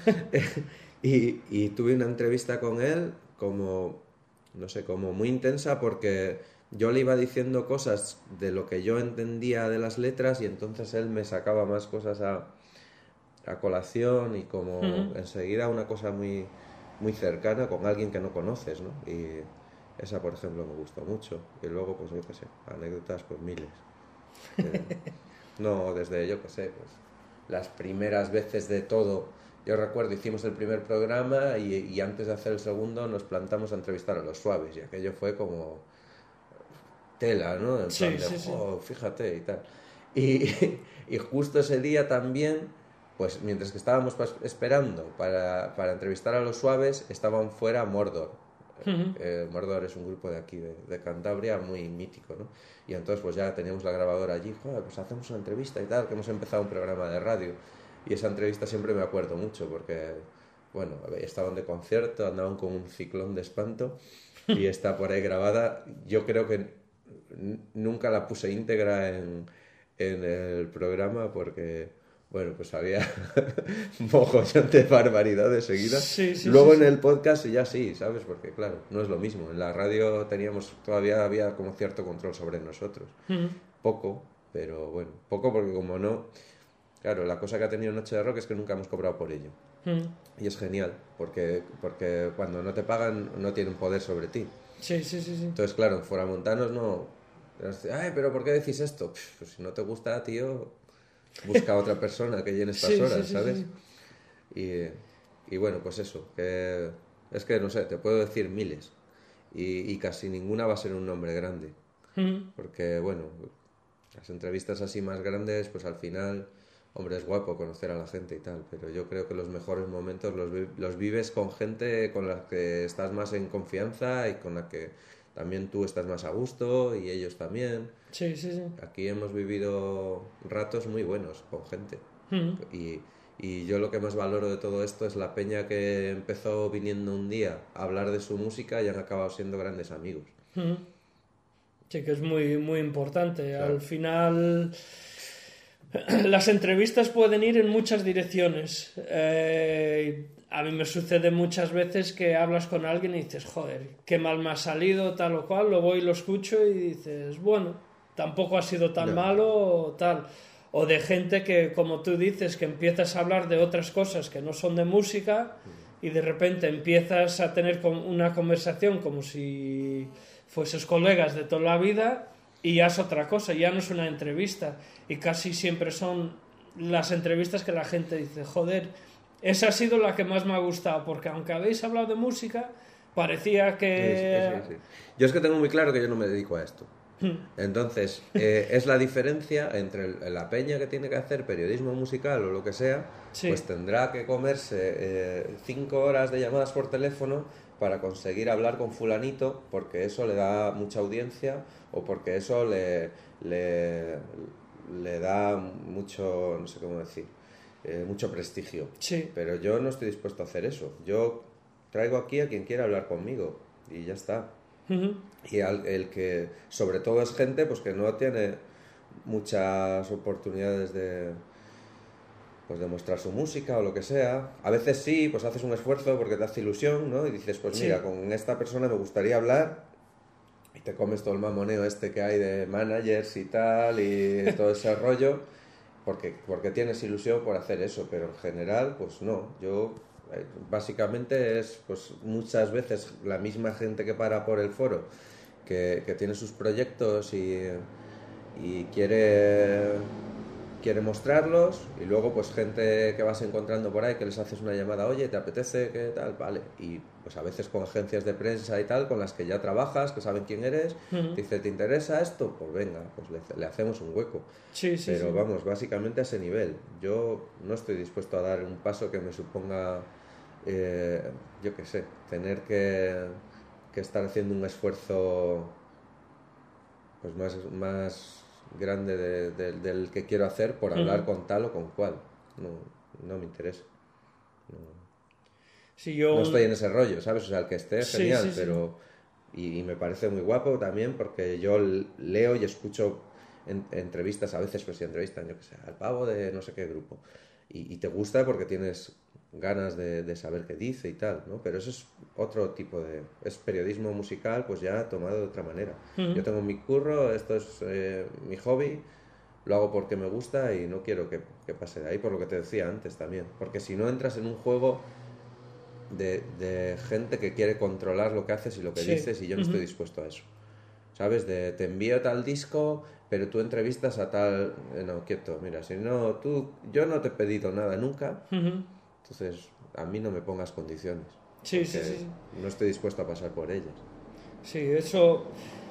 y, y tuve una entrevista con él como... no sé, como muy intensa porque yo le iba diciendo cosas de lo que yo entendía de las letras y entonces él me sacaba más cosas a, a colación y como uh-huh. enseguida una cosa muy, muy cercana con alguien que no conoces, ¿no? Y esa, por ejemplo, me gustó mucho. Y luego, pues yo qué sé, anécdotas pues miles. Eh, no, desde, yo qué sé, pues las primeras veces de todo... Yo recuerdo, hicimos el primer programa y, y antes de hacer el segundo nos plantamos a entrevistar a los Suaves y aquello fue como tela, ¿no? En sí, plan de, sí, oh, sí. fíjate y tal. Y, y justo ese día también, pues mientras que estábamos esperando para, para entrevistar a los Suaves, estaban fuera Mordor. Uh-huh. Eh, Mordor es un grupo de aquí, de, de Cantabria, muy mítico, ¿no? Y entonces pues ya teníamos la grabadora allí, joder, pues hacemos una entrevista y tal, que hemos empezado un programa de radio. Y esa entrevista siempre me acuerdo mucho porque, bueno, estaban de concierto, andaban con un ciclón de espanto y está por ahí grabada. Yo creo que n- nunca la puse íntegra en, en el programa porque, bueno, pues había mogollón de barbaridades seguidas. Sí, sí, Luego sí, en sí. el podcast ya sí, ¿sabes? Porque, claro, no es lo mismo. En la radio teníamos, todavía había como cierto control sobre nosotros. Uh-huh. Poco, pero bueno, poco porque como no... Claro, la cosa que ha tenido Noche de Rock es que nunca hemos cobrado por ello. Mm. Y es genial, porque, porque cuando no te pagan no tienen poder sobre ti. Sí, sí, sí, sí. Entonces, claro, en Foramontanos no... Ay, pero ¿por qué decís esto? Pues si no te gusta, tío, busca a otra persona que llene estas sí, horas, sí, sí, ¿sabes? Sí. Y, y bueno, pues eso, que es que, no sé, te puedo decir miles. Y, y casi ninguna va a ser un nombre grande. Mm. Porque, bueno, las entrevistas así más grandes, pues al final... Hombre, es guapo conocer a la gente y tal, pero yo creo que los mejores momentos los, vi- los vives con gente con la que estás más en confianza y con la que también tú estás más a gusto y ellos también. Sí, sí, sí. Aquí hemos vivido ratos muy buenos con gente. Mm. Y, y yo lo que más valoro de todo esto es la peña que empezó viniendo un día a hablar de su música y han acabado siendo grandes amigos. Mm. Sí, que es muy, muy importante. Claro. Al final... Las entrevistas pueden ir en muchas direcciones. Eh, a mí me sucede muchas veces que hablas con alguien y dices, joder, qué mal me ha salido, tal o cual, lo voy y lo escucho y dices, bueno, tampoco ha sido tan No. malo o tal. O de gente que, como tú dices, que empiezas a hablar de otras cosas que no son de música y de repente empiezas a tener con- una conversación como si fueses colegas de toda la vida y ya es otra cosa, ya no es una entrevista. Y casi siempre son las entrevistas que la gente dice, joder, esa ha sido la que más me ha gustado, porque aunque habéis hablado de música, parecía que... Sí, sí, sí. Yo es que tengo muy claro que yo no me dedico a esto. Entonces, eh, es la diferencia entre el- la peña que tiene que hacer periodismo musical o lo que sea, Sí. pues tendrá que comerse eh, cinco horas de llamadas por teléfono para conseguir hablar con fulanito, porque eso le da mucha audiencia o porque eso le, le, le da mucho, no sé cómo decir, eh, mucho prestigio. Sí. Pero yo no estoy dispuesto a hacer eso. Yo traigo aquí a quien quiera hablar conmigo y ya está. Uh-huh. Y al, el que sobre todo es gente pues que no tiene muchas oportunidades de pues de mostrar su música o lo que sea. A veces sí, pues haces un esfuerzo porque te hace ilusión, ¿no? Y dices, pues mira, sí, con esta persona me gustaría hablar, y te comes todo el mamoneo este que hay de managers y tal y todo ese rollo porque, porque tienes ilusión por hacer eso, pero en general pues no. Yo básicamente es pues muchas veces la misma gente que para por el foro que, que tiene sus proyectos y, y quiere quiere mostrarlos, y luego pues gente que vas encontrando por ahí que les haces una llamada, oye, ¿te apetece qué tal? Vale, y pues a veces con agencias de prensa y tal con las que ya trabajas, que saben quién eres, uh-huh. Te dice, ¿te interesa esto? Pues venga, pues le, le hacemos un hueco. Sí, sí, pero sí. Vamos, básicamente a ese nivel. Yo no estoy dispuesto a dar un paso que me suponga Eh, yo qué sé, tener que, que estar haciendo un esfuerzo pues más, más grande de, de, del que quiero hacer por hablar uh-huh. con tal o con cual. No, no me interesa. No, sí, yo... no estoy en ese rollo, ¿sabes? O sea, el que esté, sí, genial, sí, sí. pero... Y, y me parece muy guapo también porque yo leo y escucho en, entrevistas, a veces pues si entrevistan, yo qué sé, al pavo de no sé qué grupo. Y, y te gusta porque tienes ganas de, de saber qué dice y tal, ¿no? Pero eso es otro tipo de... es periodismo musical pues ya tomado de otra manera. Uh-huh. Yo tengo mi curro, esto es eh, mi hobby, lo hago porque me gusta y no quiero que, que pase de ahí, por lo que te decía antes también, porque si no entras en un juego de, de gente que quiere controlar lo que haces y lo que sí. dices, y yo no uh-huh. estoy dispuesto a eso, ¿sabes? De te envío tal disco, pero tú entrevistas a tal... Eh, no, quieto, mira, si no, tú... yo no te he pedido nada nunca, uh-huh. entonces a mí no me pongas condiciones. Sí, sí, sí. No estoy dispuesto a pasar por ellas. Sí, eso...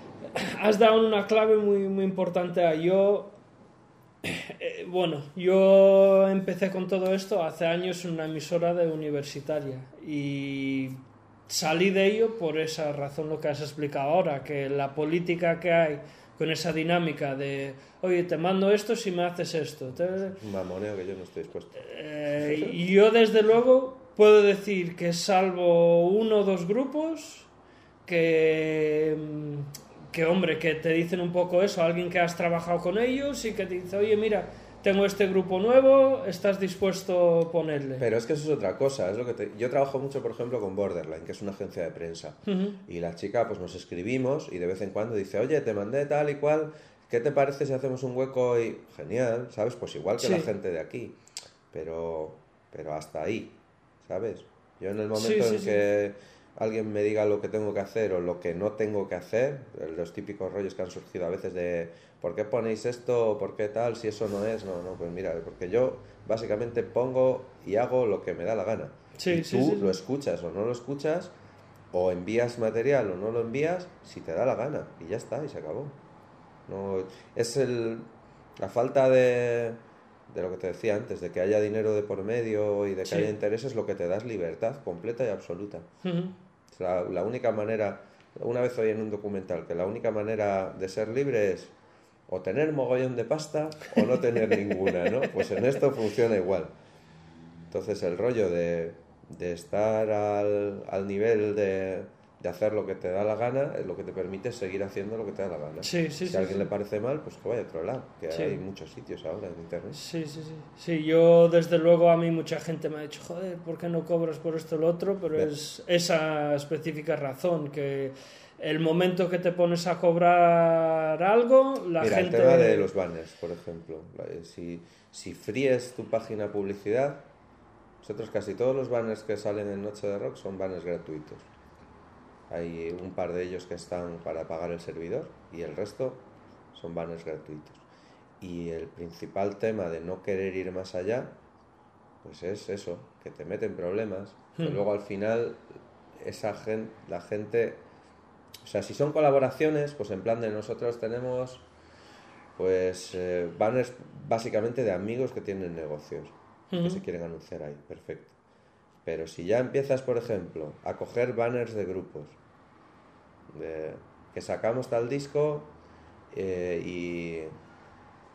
Has dado una clave muy, muy importante. Yo... Eh, bueno, yo empecé con todo esto hace años en una emisora de universitaria y salí de ello por esa razón, lo que has explicado ahora, que la política que hay con esa dinámica de, oye, te mando esto si me haces esto. Te... Un mamoneo que yo no estoy dispuesto. Eh, y yo desde luego puedo decir que salvo uno o dos grupos que... que hombre, que te dicen un poco eso, alguien que has trabajado con ellos y que te dice, oye, mira, tengo este grupo nuevo, ¿estás dispuesto a ponerle? Pero es que eso es otra cosa, es lo que te... yo trabajo mucho, por ejemplo, con Borderline, que es una agencia de prensa, uh-huh. y la chica, pues nos escribimos y de vez en cuando dice, oye, te mandé tal y cual, ¿qué te parece si hacemos un hueco? Y genial, ¿sabes? Pues igual que sí. la gente de aquí, pero, pero hasta ahí, ¿sabes? Yo en el momento sí, sí, en sí. que... alguien me diga lo que tengo que hacer o lo que no tengo que hacer, los típicos rollos que han surgido a veces de ¿por qué ponéis esto o por qué tal si eso no es? No, no, pues mira, porque yo básicamente pongo y hago lo que me da la gana. Sí, y sí, tú sí, lo sí. escuchas o no lo escuchas, o envías material o no lo envías, si te da la gana, y ya está, y se acabó. No, es el, la falta de, de lo que te decía antes, de que haya dinero de por medio y de que sí. haya intereses, lo que te da es libertad completa y absoluta. Uh-huh. La, la única manera, una vez oí en un documental que la única manera de ser libre es o tener mogollón de pasta o no tener ninguna, ¿no? Pues en esto funciona igual. Entonces el rollo de, de estar al, al nivel de, de hacer lo que te da la gana es lo que te permite seguir haciendo lo que te da la gana. Sí, sí, si sí, a alguien sí. le parece mal, pues que vaya a otro lado, que sí. hay muchos sitios ahora en internet. Sí, sí, sí. Sí, yo desde luego a mí mucha gente me ha dicho, joder, ¿por qué no cobras por esto o lo otro? Pero Bien. es esa específica razón, que el momento que te pones a cobrar algo, la Mira, gente... el tema de los banners, por ejemplo. Si, si fríes tu página publicidad, nosotros casi todos los banners que salen en Noche de Rock son banners gratuitos. Hay un par de ellos que están para pagar el servidor y el resto son banners gratuitos. Y el principal tema de no querer ir más allá, pues es eso, que te meten problemas, hmm. que luego al final esa gente, la gente, o sea, si son colaboraciones, pues en plan de nosotros tenemos pues eh, banners básicamente de amigos que tienen negocios, hmm. que se quieren anunciar ahí, perfecto. Pero si ya empiezas, por ejemplo, a coger banners de grupos, de que sacamos tal disco eh, y,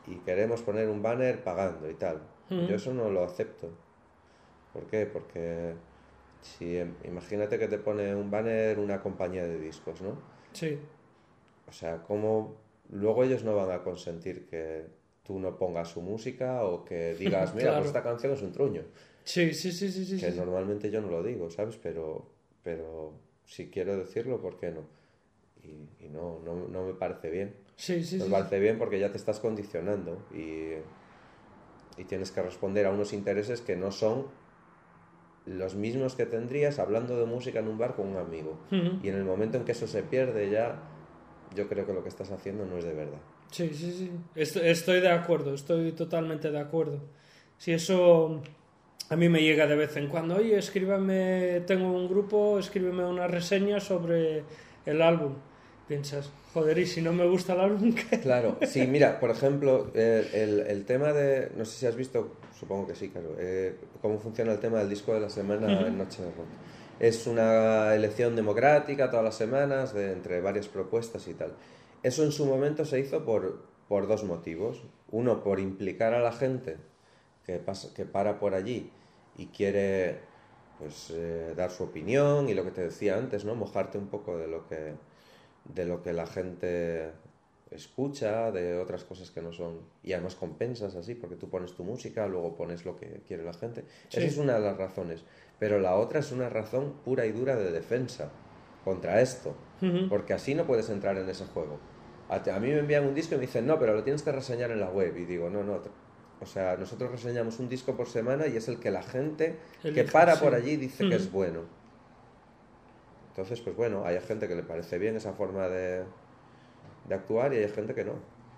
y queremos poner un banner pagando y tal. Ujú. Yo eso no lo acepto. ¿Por qué? Porque si imagínate que te pone un banner una compañía de discos, ¿no? Sí. O sea, ¿cómo luego ellos no van a consentir que tú no pongas su música o que digas, mira, Claro. pues esta canción es un truño? Sí, sí, sí, sí, sí. Que sí. normalmente yo no lo digo, ¿sabes? Pero, pero si quiero decirlo, ¿por qué no? Y, y no, no, no me parece bien. Sí, sí, no sí, me parece bien porque ya te estás condicionando y, y tienes que responder a unos intereses que no son los mismos que tendrías hablando de música en un bar con un amigo. Ujú. Y en el momento en que eso se pierde ya, yo creo que lo que estás haciendo no es de verdad. Sí, sí, sí. Est- Estoy de acuerdo, estoy totalmente de acuerdo. Si eso a mí me llega de vez en cuando, oye, escríbeme, tengo un grupo, escríbeme una reseña sobre el álbum. Piensas, joder, y si no me gusta el álbum, ¿qué? Claro, sí, mira, por ejemplo, eh, el, el tema de, no sé si has visto, supongo que sí, claro, eh, cómo funciona el tema del disco de la semana Ujú. en Noche de Rock. Es una elección democrática todas las semanas, de, entre varias propuestas y tal. Eso en su momento se hizo por, por dos motivos. Uno, por implicar a la gente que, pasa, que para por allí y quiere pues eh, dar su opinión y lo que te decía antes, ¿no? Mojarte un poco de lo que, de lo que la gente escucha, de otras cosas que no son... Y además compensas así, porque tú pones tu música, luego pones lo que quiere la gente. Sí. Esa es una de las razones. Pero la otra es una razón pura y dura de defensa contra esto. Ujú. Porque así no puedes entrar en ese juego. A, a mí me envían un disco y me dicen, no, pero lo tienes que reseñar en la web. Y digo, no, no. O sea, nosotros reseñamos un disco por semana y es el que la gente Elige, que para sí. por allí dice Ujú. que es bueno. Entonces, pues bueno, hay gente que le parece bien esa forma de, de actuar y hay gente que no.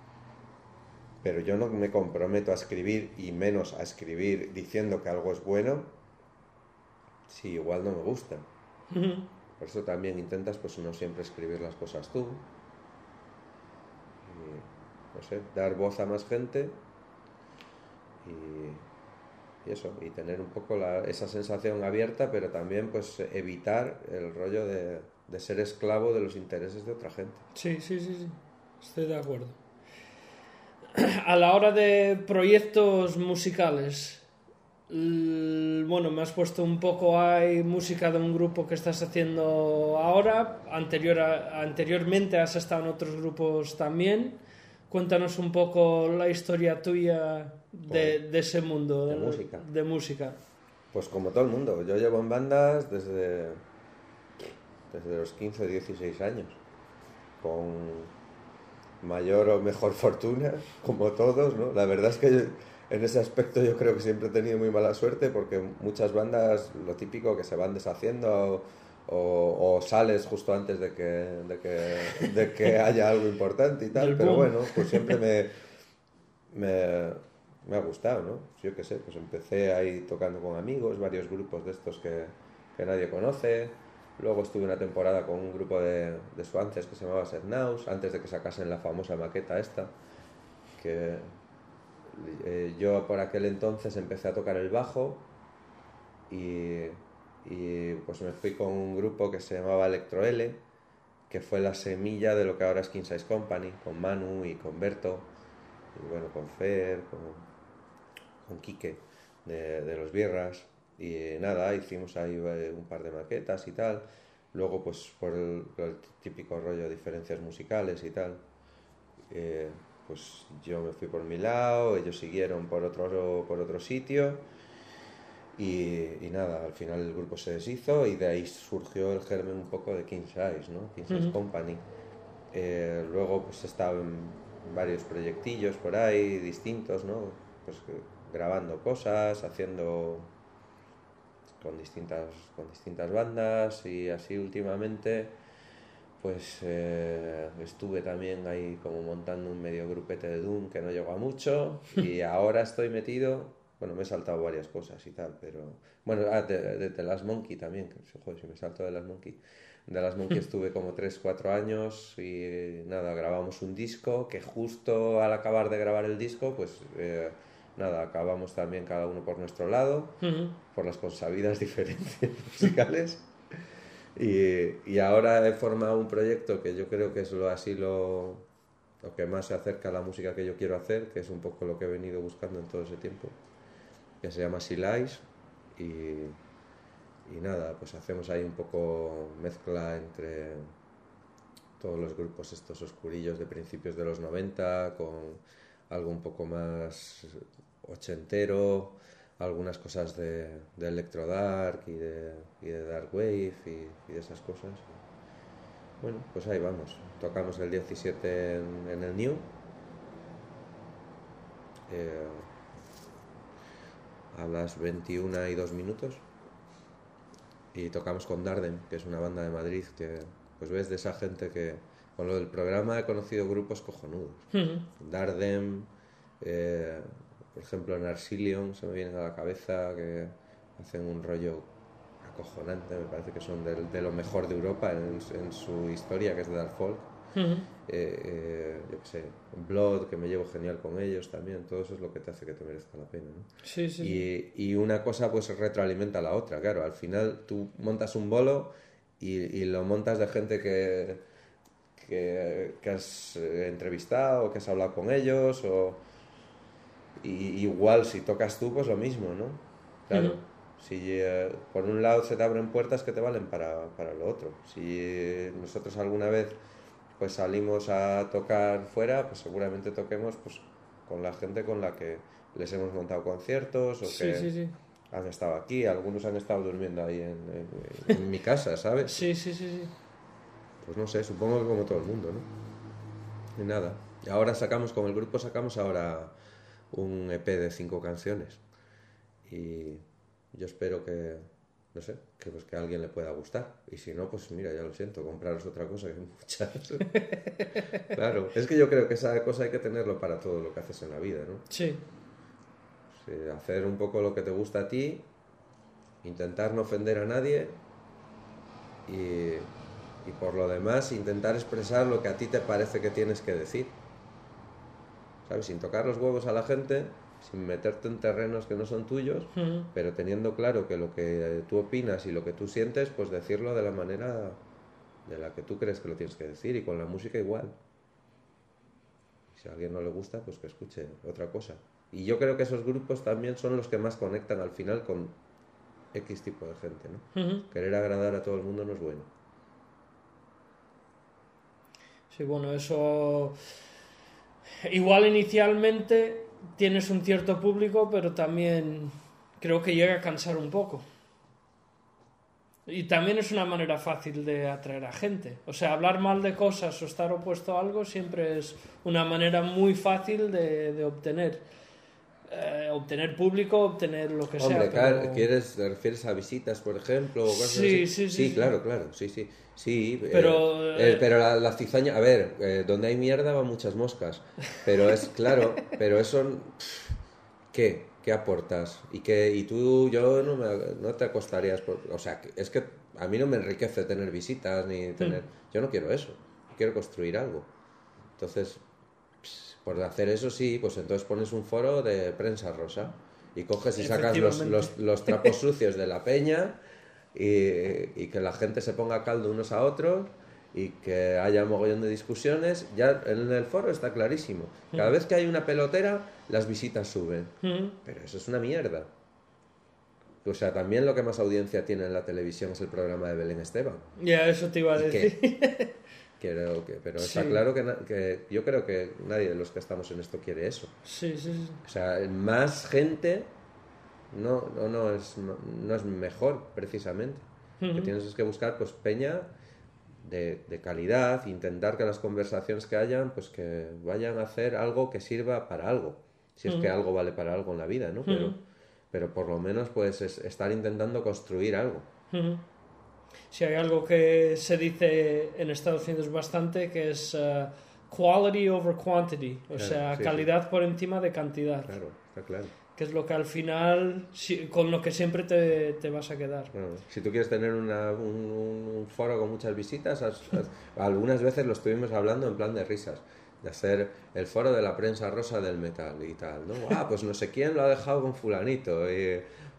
Pero yo no me comprometo a escribir y menos a escribir diciendo que algo es bueno si igual no me gusta. Ujú. Por eso también intentas pues no siempre escribir las cosas tú. Y, no sé, dar voz a más gente y, y eso, y tener un poco la, esa sensación abierta, pero también pues evitar el rollo de, de ser esclavo de los intereses de otra gente. Sí, sí, sí, sí. Estoy de acuerdo. A la hora de proyectos musicales, l- bueno, me has puesto un poco, hay música de un grupo que estás haciendo ahora, anterior a- anteriormente has estado en otros grupos también. Cuéntanos un poco la historia tuya de, de ese mundo De música. de música. Pues como todo el mundo, yo llevo en bandas desde, desde los quince o dieciséis años, con mayor o mejor fortuna, como todos, ¿no? La verdad es que yo, en ese aspecto yo creo que siempre he tenido muy mala suerte porque muchas bandas, lo típico, que se van deshaciendo o, o, o sales justo antes de que, de, que, de que haya algo importante y tal, Del pero boom. bueno, pues siempre me, me, me ha gustado, ¿no? Yo qué sé, pues empecé ahí tocando con amigos, varios grupos de estos que, que nadie conoce. Luego estuve una temporada con un grupo de, de Swances que se llamaba Setnaus, antes de que sacasen la famosa maqueta esta, que eh, yo por aquel entonces empecé a tocar el bajo y, y pues me fui con un grupo que se llamaba Electro L, que fue la semilla de lo que ahora es King Size Company, con Manu y con Berto, y bueno, con Fer, con, con Quique de, de los Bierras. Y nada, hicimos ahí un par de maquetas y tal. Luego, pues por el, el típico rollo de diferencias musicales y tal, eh, pues yo me fui por mi lado, ellos siguieron por otro, por otro sitio. Y, y nada, al final el grupo se deshizo y de ahí surgió el germen un poco de King Size, ¿no? King Size Ujú. Company. Eh, luego, pues he estado en varios proyectillos por ahí distintos, ¿no? Pues eh, grabando cosas, haciendo con distintas, con distintas bandas y así últimamente pues eh, estuve también ahí como montando un medio grupete de Doom que no llegó a mucho y ahora estoy metido, bueno, me he saltado varias cosas y tal, pero bueno, ah, de, de, de Las Monkey también, que joder, si me salto de Las Monkey, de Las Monkey estuve como tres cuatro años y nada, grabamos un disco que justo al acabar de grabar el disco pues eh, nada, acabamos también cada uno por nuestro lado, Ujú. por las consabidas diferencias musicales. Y, y ahora he formado un proyecto que yo creo que es lo, así lo, lo que más se acerca a la música que yo quiero hacer, que es un poco lo que he venido buscando en todo ese tiempo, que se llama Sea Lies, y, y nada, pues hacemos ahí un poco mezcla entre todos los grupos estos oscurillos de principios de los noventa, con algo un poco más ochentero, algunas cosas de, de electro dark y de, y de dark wave y, y de esas cosas. Bueno, pues ahí vamos. Tocamos el diecisiete en, en el New. Eh, a las veintiuna y dos minutos. Y tocamos con Dardem, que es una banda de Madrid que, pues ves, de esa gente que con lo del programa he conocido grupos cojonudos. Uh-huh. Dardem, eh, por ejemplo Narcilion se me vienen a la cabeza, que hacen un rollo acojonante, me parece que son de, de lo mejor de Europa en, en su historia, que es de Dark Folk. Uh-huh. eh, eh, yo qué sé, Blood, que me llevo genial con ellos también. Todo eso es lo que te hace que te merezca la pena, ¿no? Sí, sí, y, y una cosa pues retroalimenta a la otra, claro. Al final tú montas un bolo y, y lo montas de gente que, que, que has entrevistado o que has hablado con ellos, o y, igual si tocas tú, pues lo mismo, ¿no? Claro. Uh-huh. Si eh, por un lado se te abren puertas que te valen para, para lo otro. Si eh, nosotros alguna vez pues salimos a tocar fuera, pues seguramente toquemos pues con la gente con la que les hemos montado conciertos o sí, que sí, sí. han estado aquí. Algunos han estado durmiendo ahí en, en, en mi casa, ¿sabes? Sí, sí, sí, sí. Pues no sé, supongo que como todo el mundo, ¿no? Y nada. Y ahora sacamos, con el grupo sacamos ahora un E P de cinco canciones. Y yo espero que, no sé, que, pues, que a alguien le pueda gustar. Y si no, pues mira, ya lo siento, compraros otra cosa, que hay muchas. Claro, es que yo creo que esa cosa hay que tenerlo para todo lo que haces en la vida, ¿no? Sí. Sí, hacer un poco lo que te gusta a ti, intentar no ofender a nadie y, y por lo demás intentar expresar lo que a ti te parece que tienes que decir. ¿Sabes? Sin tocar los huevos a la gente, sin meterte en terrenos que no son tuyos, uh-huh. pero teniendo claro que lo que tú opinas y lo que tú sientes, pues decirlo de la manera de la que tú crees que lo tienes que decir, y con la música igual. Si a alguien no le gusta, pues que escuche otra cosa. Y yo creo que esos grupos también son los que más conectan al final con X tipo de gente, ¿no? Uh-huh. Querer agradar a todo el mundo no es bueno. Sí, bueno, eso igual inicialmente tienes un cierto público, pero también creo que llega a cansar un poco. Y también es una manera fácil de atraer a gente. O sea, hablar mal de cosas o estar opuesto a algo siempre es una manera muy fácil de, de obtener eh, obtener público, obtener lo que Hombre, sea. Claro, pero... ¿quieres, ¿te refieres a visitas, por ejemplo? O cosas sí, así? sí, sí, sí. Sí, claro, claro, sí, sí. Sí, pero, eh, eh, pero la, la cizaña, a ver, eh, donde hay mierda van muchas moscas, pero es claro, pero eso, ¿qué? ¿Qué aportas? Y que y tú, yo no, me, no te acostarías, por, o sea, es que a mí no me enriquece tener visitas ni tener, mm. yo no quiero eso, quiero construir algo. Entonces, por hacer eso sí, pues entonces pones un foro de prensa rosa y coges y sacas los, los, los trapos sucios de la peña. Y, y que la gente se ponga a caldo unos a otros y que haya mogollón de discusiones. Ya en el foro está clarísimo, cada vez que hay una pelotera las visitas suben, pero eso es una mierda. O sea, también lo que más audiencia tiene en la televisión es el programa de Belén Esteban. Ya, eso te iba a decir. Que, creo que, pero sí. Está claro que, que yo creo que nadie de los que estamos en esto quiere eso. Sí, sí, sí. O sea, más gente No, no, no es, no, no es mejor, precisamente. Uh-huh. Lo que tienes es que buscar, pues, peña de, de calidad, intentar que las conversaciones que hayan, pues, que vayan a hacer algo que sirva para algo. Si es uh-huh. que algo vale para algo en la vida, ¿no? Uh-huh. Pero, pero por lo menos, pues, es estar intentando construir algo. Uh-huh. Si hay algo que se dice en Estados Unidos bastante, que es uh, quality over quantity. O claro, sea, sí, calidad sí. por encima de cantidad. Claro, está claro. Que es lo que al final, con lo que siempre te, te vas a quedar. Bueno, si tú quieres tener una, un, un foro con muchas visitas, has, has, algunas veces lo estuvimos hablando en plan de risas, de hacer el foro de la prensa rosa del metal y tal, ¿no? Ah, pues no sé quién lo ha dejado con fulanito, y,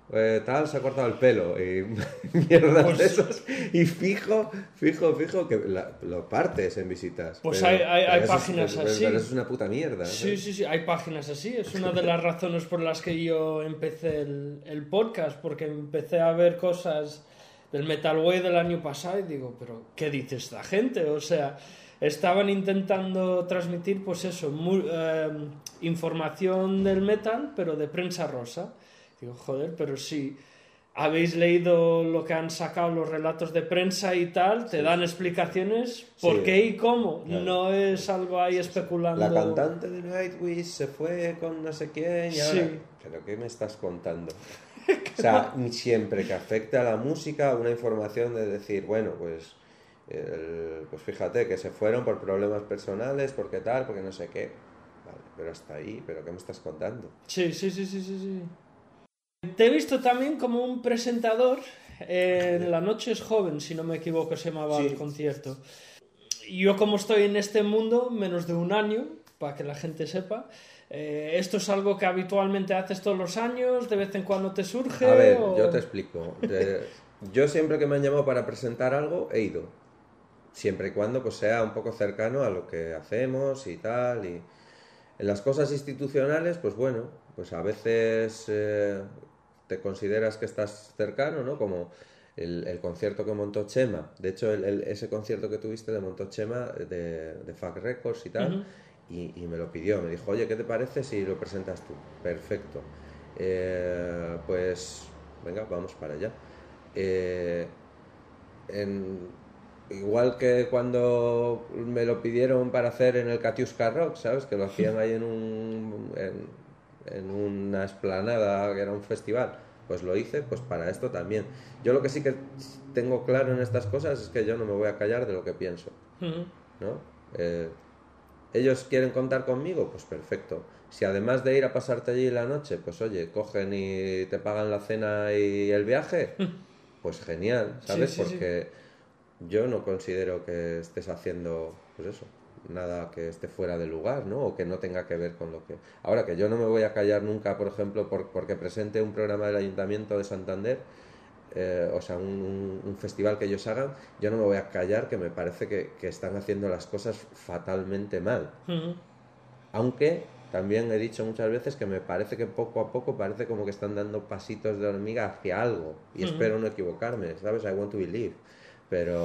eh, tal, se ha cortado el pelo y mierdas Pues- de esas. Y fijo, fijo, fijo que la- lo partes en visitas. Pues Pero- hay- hay- pero hay eso es- páginas pero- así. Pero eso es una puta mierda. Sí, ¿sabes? sí, sí, hay páginas así. Es una de las razones por las que yo empecé el, el podcast, porque empecé a ver cosas del Metal Way del año pasado y digo, pero ¿qué dice esta gente? O sea, estaban intentando transmitir, pues eso, mu- eh, información del metal, pero de prensa rosa. Digo, joder, pero si habéis leído lo que han sacado los relatos de prensa y tal, te dan explicaciones por Sí. qué y cómo. Claro. No es algo ahí especulando. La cantante de Nightwish se fue con no sé quién y ahora... Sí. ¿Pero qué me estás contando? O sea, siempre que afecte a la música, una información de decir, bueno, pues, el- pues fíjate que se fueron por problemas personales, porque tal, porque no sé qué. Vale, pero hasta ahí, ¿pero qué me estás contando? Sí, sí, sí, sí, sí, sí. Te he visto también como un presentador en La Noche es Joven, si no me equivoco, se llamaba Sí. el concierto. Yo como estoy en este mundo menos de un año, para que la gente sepa, eh, ¿esto es algo que habitualmente haces todos los años? ¿De vez en cuando te surge? A ver, o- yo te explico. Eh, yo siempre que me han llamado para presentar algo, he ido. Siempre y cuando pues, sea un poco cercano a lo que hacemos y tal. Y en las cosas institucionales, pues bueno, pues a veces eh, te consideras que estás cercano, ¿no? Como el, el concierto que montó Chema. De hecho, el, el- ese concierto que tuviste le montó Chema de, de Fuck Records y tal. Ujú. y, y me lo pidió. Me dijo, oye, ¿qué te parece si lo presentas tú? Perfecto. Eh, pues, venga, vamos para allá. Eh, en- igual que cuando me lo pidieron para hacer en el Katiuska Rock, ¿sabes? Que lo hacían ahí en un en, en una explanada, que era un festival. Pues lo hice, pues para esto también. Yo lo que sí que tengo claro en estas cosas es que yo no me voy a callar de lo que pienso, Ujú. ¿no? Eh, ¿Ellos quieren contar conmigo? Pues perfecto. Si además de ir a pasarte allí la noche, pues oye, cogen y te pagan la cena y el viaje, pues genial, ¿sabes? Sí, sí, sí. Porque yo no considero que estés haciendo, pues eso, nada que esté fuera de lugar, ¿no? O que no tenga que ver con lo que... Ahora, que yo no me voy a callar nunca, por ejemplo, por, porque presente un programa del Ayuntamiento de Santander, eh, o sea, un, un- un festival que ellos hagan, yo no me voy a callar que me parece que, que están haciendo las cosas fatalmente mal. Ujú. Aunque también he dicho muchas veces que me parece que poco a poco parece como que están dando pasitos de hormiga hacia algo. Y Ujú. espero no equivocarme, ¿sabes? I want to believe. Pero,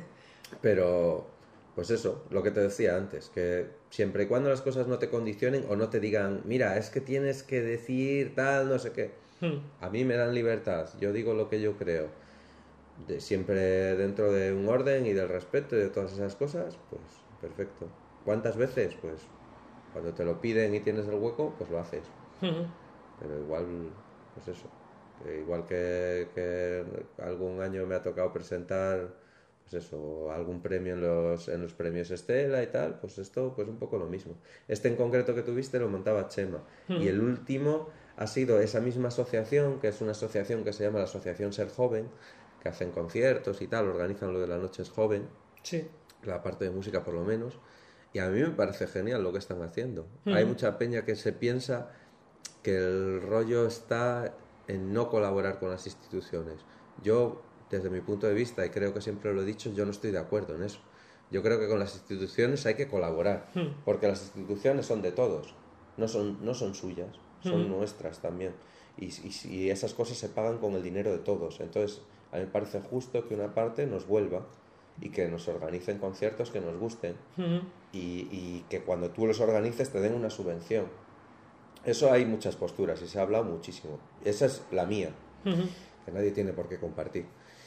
pero, pues eso, lo que te decía antes, que siempre y cuando las cosas no te condicionen o no te digan, mira, es que tienes que decir tal, no sé qué. Hmm. A mí me dan libertad, yo digo lo que yo creo. De, siempre dentro de un orden y del respeto y de todas esas cosas, pues perfecto. ¿Cuántas veces? Pues cuando te lo piden y tienes el hueco, pues lo haces. Ujú. Pero igual, pues eso. Que igual que, que algún año me ha tocado presentar, pues eso, algún premio en los, en los premios Estela y tal, pues esto, pues un poco lo mismo. Este en concreto que tuviste lo montaba Chema. Hmm. Y el último ha sido esa misma asociación, que es una asociación que se llama la Asociación Ser Joven, que hacen conciertos y tal, organizan lo de la Noche es Joven, Sí. la parte de música por lo menos, y a mí me parece genial lo que están haciendo. Ujú. Hay mucha peña que se piensa que el rollo está en no colaborar con las instituciones. Yo, desde mi punto de vista, y creo que siempre lo he dicho, yo no estoy de acuerdo en eso. Yo creo que con las instituciones hay que colaborar, Hmm. porque las instituciones son de todos, no son, no son suyas, son Ujú. nuestras también. Y, y, y esas cosas se pagan con el dinero de todos. Entonces, a mí me parece justo que una parte nos vuelva y que nos organicen conciertos que nos gusten Ujú. y, y que cuando tú los organices te den una subvención. Eso hay muchas posturas y se ha hablado muchísimo. Esa es la mía, Ujú. que nadie tiene por qué compartir.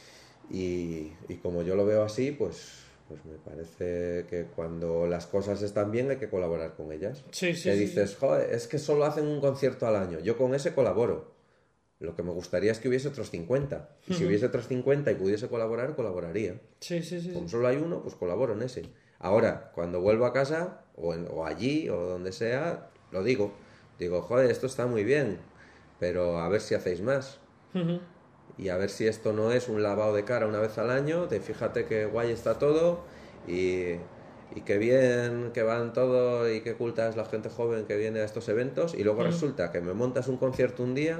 Y, y como yo lo veo así, pues, pues me parece que cuando las cosas están bien hay que colaborar con ellas. Sí, sí, que sí, dices, joder, es que solo hacen un concierto al año. Yo con ese colaboro. Lo que me gustaría es que hubiese otros cincuenta. Y si Ujú. hubiese otros cincuenta y pudiese colaborar, colaboraría. Sí, sí, sí. Como sí. solo hay uno, pues colaboro en ese. Ahora, cuando vuelvo a casa, o, en- o allí, o donde sea, lo digo. Digo, joder, esto está muy bien, pero a ver si hacéis más. Ujú. Y a ver si esto no es un lavado de cara una vez al año, de fíjate que guay está todo, y, y qué bien que van todo, y qué culta es la gente joven que viene a estos eventos, y luego Ujú. resulta que me montas un concierto un día,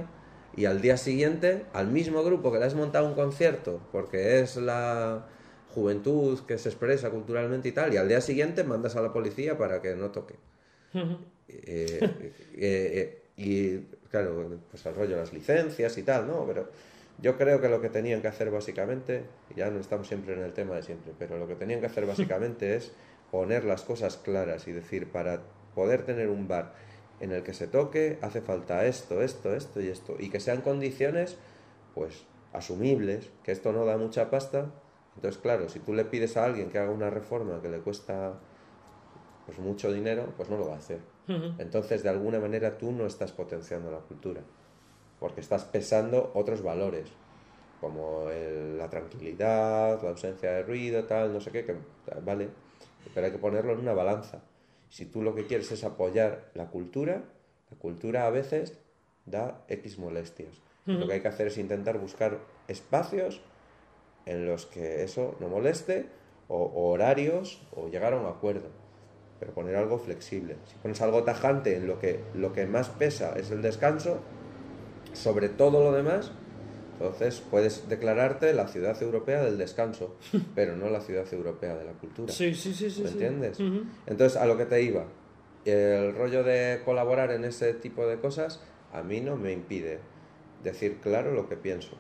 y al día siguiente al mismo grupo que le has montado un concierto porque es la juventud que se expresa culturalmente y tal, y al día siguiente mandas a la policía para que no toque. Ujú. eh, eh, eh, y claro, pues el rollo de las licencias y tal, ¿no? Pero yo creo que lo que tenían que hacer básicamente, ya no estamos siempre en el tema de siempre, pero lo que tenían que hacer básicamente es poner las cosas claras y decir, para poder tener un bar en el que se toque hace falta esto, esto, esto y esto, y que sean condiciones pues asumibles, que esto no da mucha pasta. Entonces claro, si tú le pides a alguien que haga una reforma que le cuesta pues mucho dinero, pues no lo va a hacer. Ujú. Entonces de alguna manera tú no estás potenciando la cultura, porque estás pesando otros valores como el- la tranquilidad, la ausencia de ruido, tal, no sé qué, que vale, pero hay que ponerlo en una balanza. Si tú lo que quieres es apoyar la cultura, la cultura a veces da X molestias. Ujú. Lo que hay que hacer es intentar buscar espacios en los que eso no moleste, o, o horarios, o llegar a un acuerdo, pero poner algo flexible. Si pones algo tajante en lo que lo que más pesa es el descanso, sobre todo lo demás, entonces puedes declararte la ciudad europea del descanso, pero no la ciudad europea de la cultura. Sí, sí, sí, sí, ¿Me sí. entiendes? Ujú. Entonces, a lo que te iba, el rollo de colaborar en ese tipo de cosas a mí no me impide decir claro lo que pienso.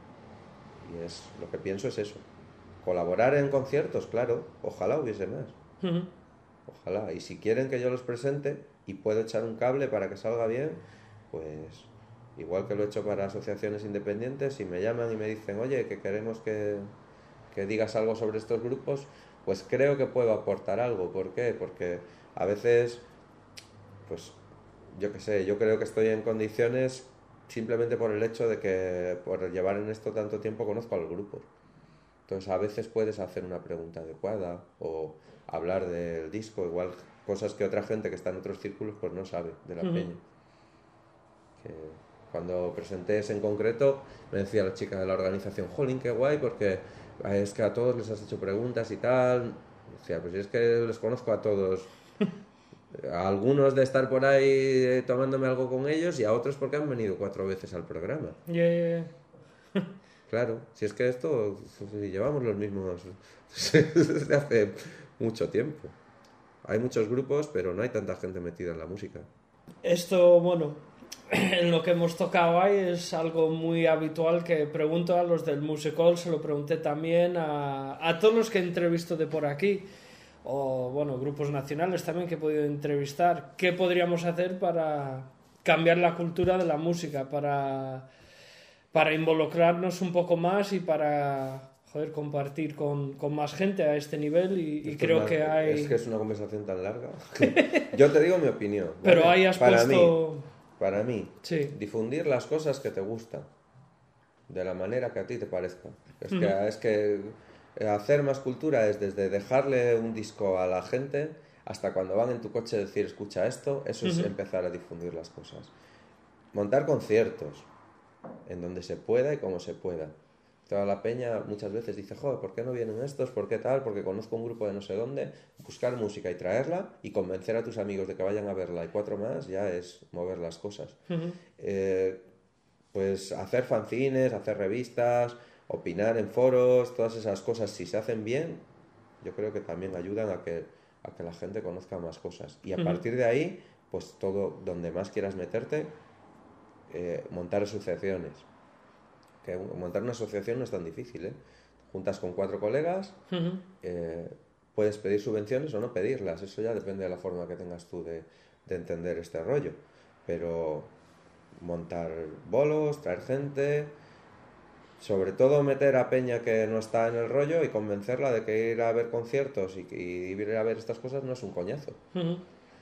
Y es lo que pienso es eso. Colaborar en conciertos, claro, ojalá hubiese más. Ujú. Ojalá. Y si quieren que yo los presente y puedo echar un cable para que salga bien, pues igual que lo he hecho para asociaciones independientes, si me llaman y me dicen, oye, que queremos que, que digas algo sobre estos grupos, pues creo que puedo aportar algo. ¿Por qué? Porque a veces, pues yo qué sé, yo creo que estoy en condiciones simplemente por el hecho de que por llevar en esto tanto tiempo conozco a los grupos. Entonces a veces puedes hacer una pregunta adecuada o hablar del disco, igual cosas que otra gente que está en otros círculos pues no sabe de la Ujú. peña. Que cuando presenté ese en concreto me decía la chica de la organización, jolín, qué guay, porque es que a todos les has hecho preguntas y tal. Decía, pues es que les conozco a todos. A algunos de estar por ahí eh, tomándome algo con ellos y a otros porque han venido cuatro veces al programa. Ya, ya, ya. Claro, si es que esto si llevamos los mismos desde hace mucho tiempo. Hay muchos grupos, pero no hay tanta gente metida en la música. Esto, bueno, en lo que hemos tocado ahí es algo muy habitual que pregunto a los del Music Hall, se lo pregunté también a, a todos los que entrevisto de por aquí, o bueno, grupos nacionales también que he podido entrevistar. ¿Qué podríamos hacer para cambiar la cultura de la música, para, para involucrarnos un poco más y para... joder, compartir con, con más gente a este nivel y, y Esto creo es una- que hay... Es que es una conversación tan larga. Yo te digo mi opinión. ¿vale? Pero ahí has para puesto... mí, para mí, Sí. difundir las cosas que te gustan de la manera que a ti te parezca. Es que, Ujú. es que hacer más cultura es desde dejarle un disco a la gente hasta cuando van en tu coche decir escucha esto, eso es Ujú. empezar a difundir las cosas. Montar conciertos en donde se pueda y como se pueda. Toda la peña muchas veces dice, joder, ¿por qué no vienen estos? ¿Por qué tal? Porque conozco un grupo de no sé dónde. Buscar música y traerla y convencer a tus amigos de que vayan a verla y cuatro más ya es mover las cosas. Ujú. Eh, pues hacer fanzines, hacer revistas, opinar en foros, todas esas cosas, si se hacen bien, yo creo que también ayudan a que, a que la gente conozca más cosas. Y a Ujú. partir de ahí, pues todo, donde más quieras meterte, eh, montar asociaciones. Que montar una asociación no es tan difícil, ¿eh? Juntas con cuatro colegas, Ujú. eh, puedes pedir subvenciones o no pedirlas, eso ya depende de la forma que tengas tú de, de entender este rollo. Pero montar bolos, traer gente, sobre todo meter a peña que no está en el rollo y convencerla de que ir a ver conciertos y, y ir a ver estas cosas no es un coñazo. Ujú.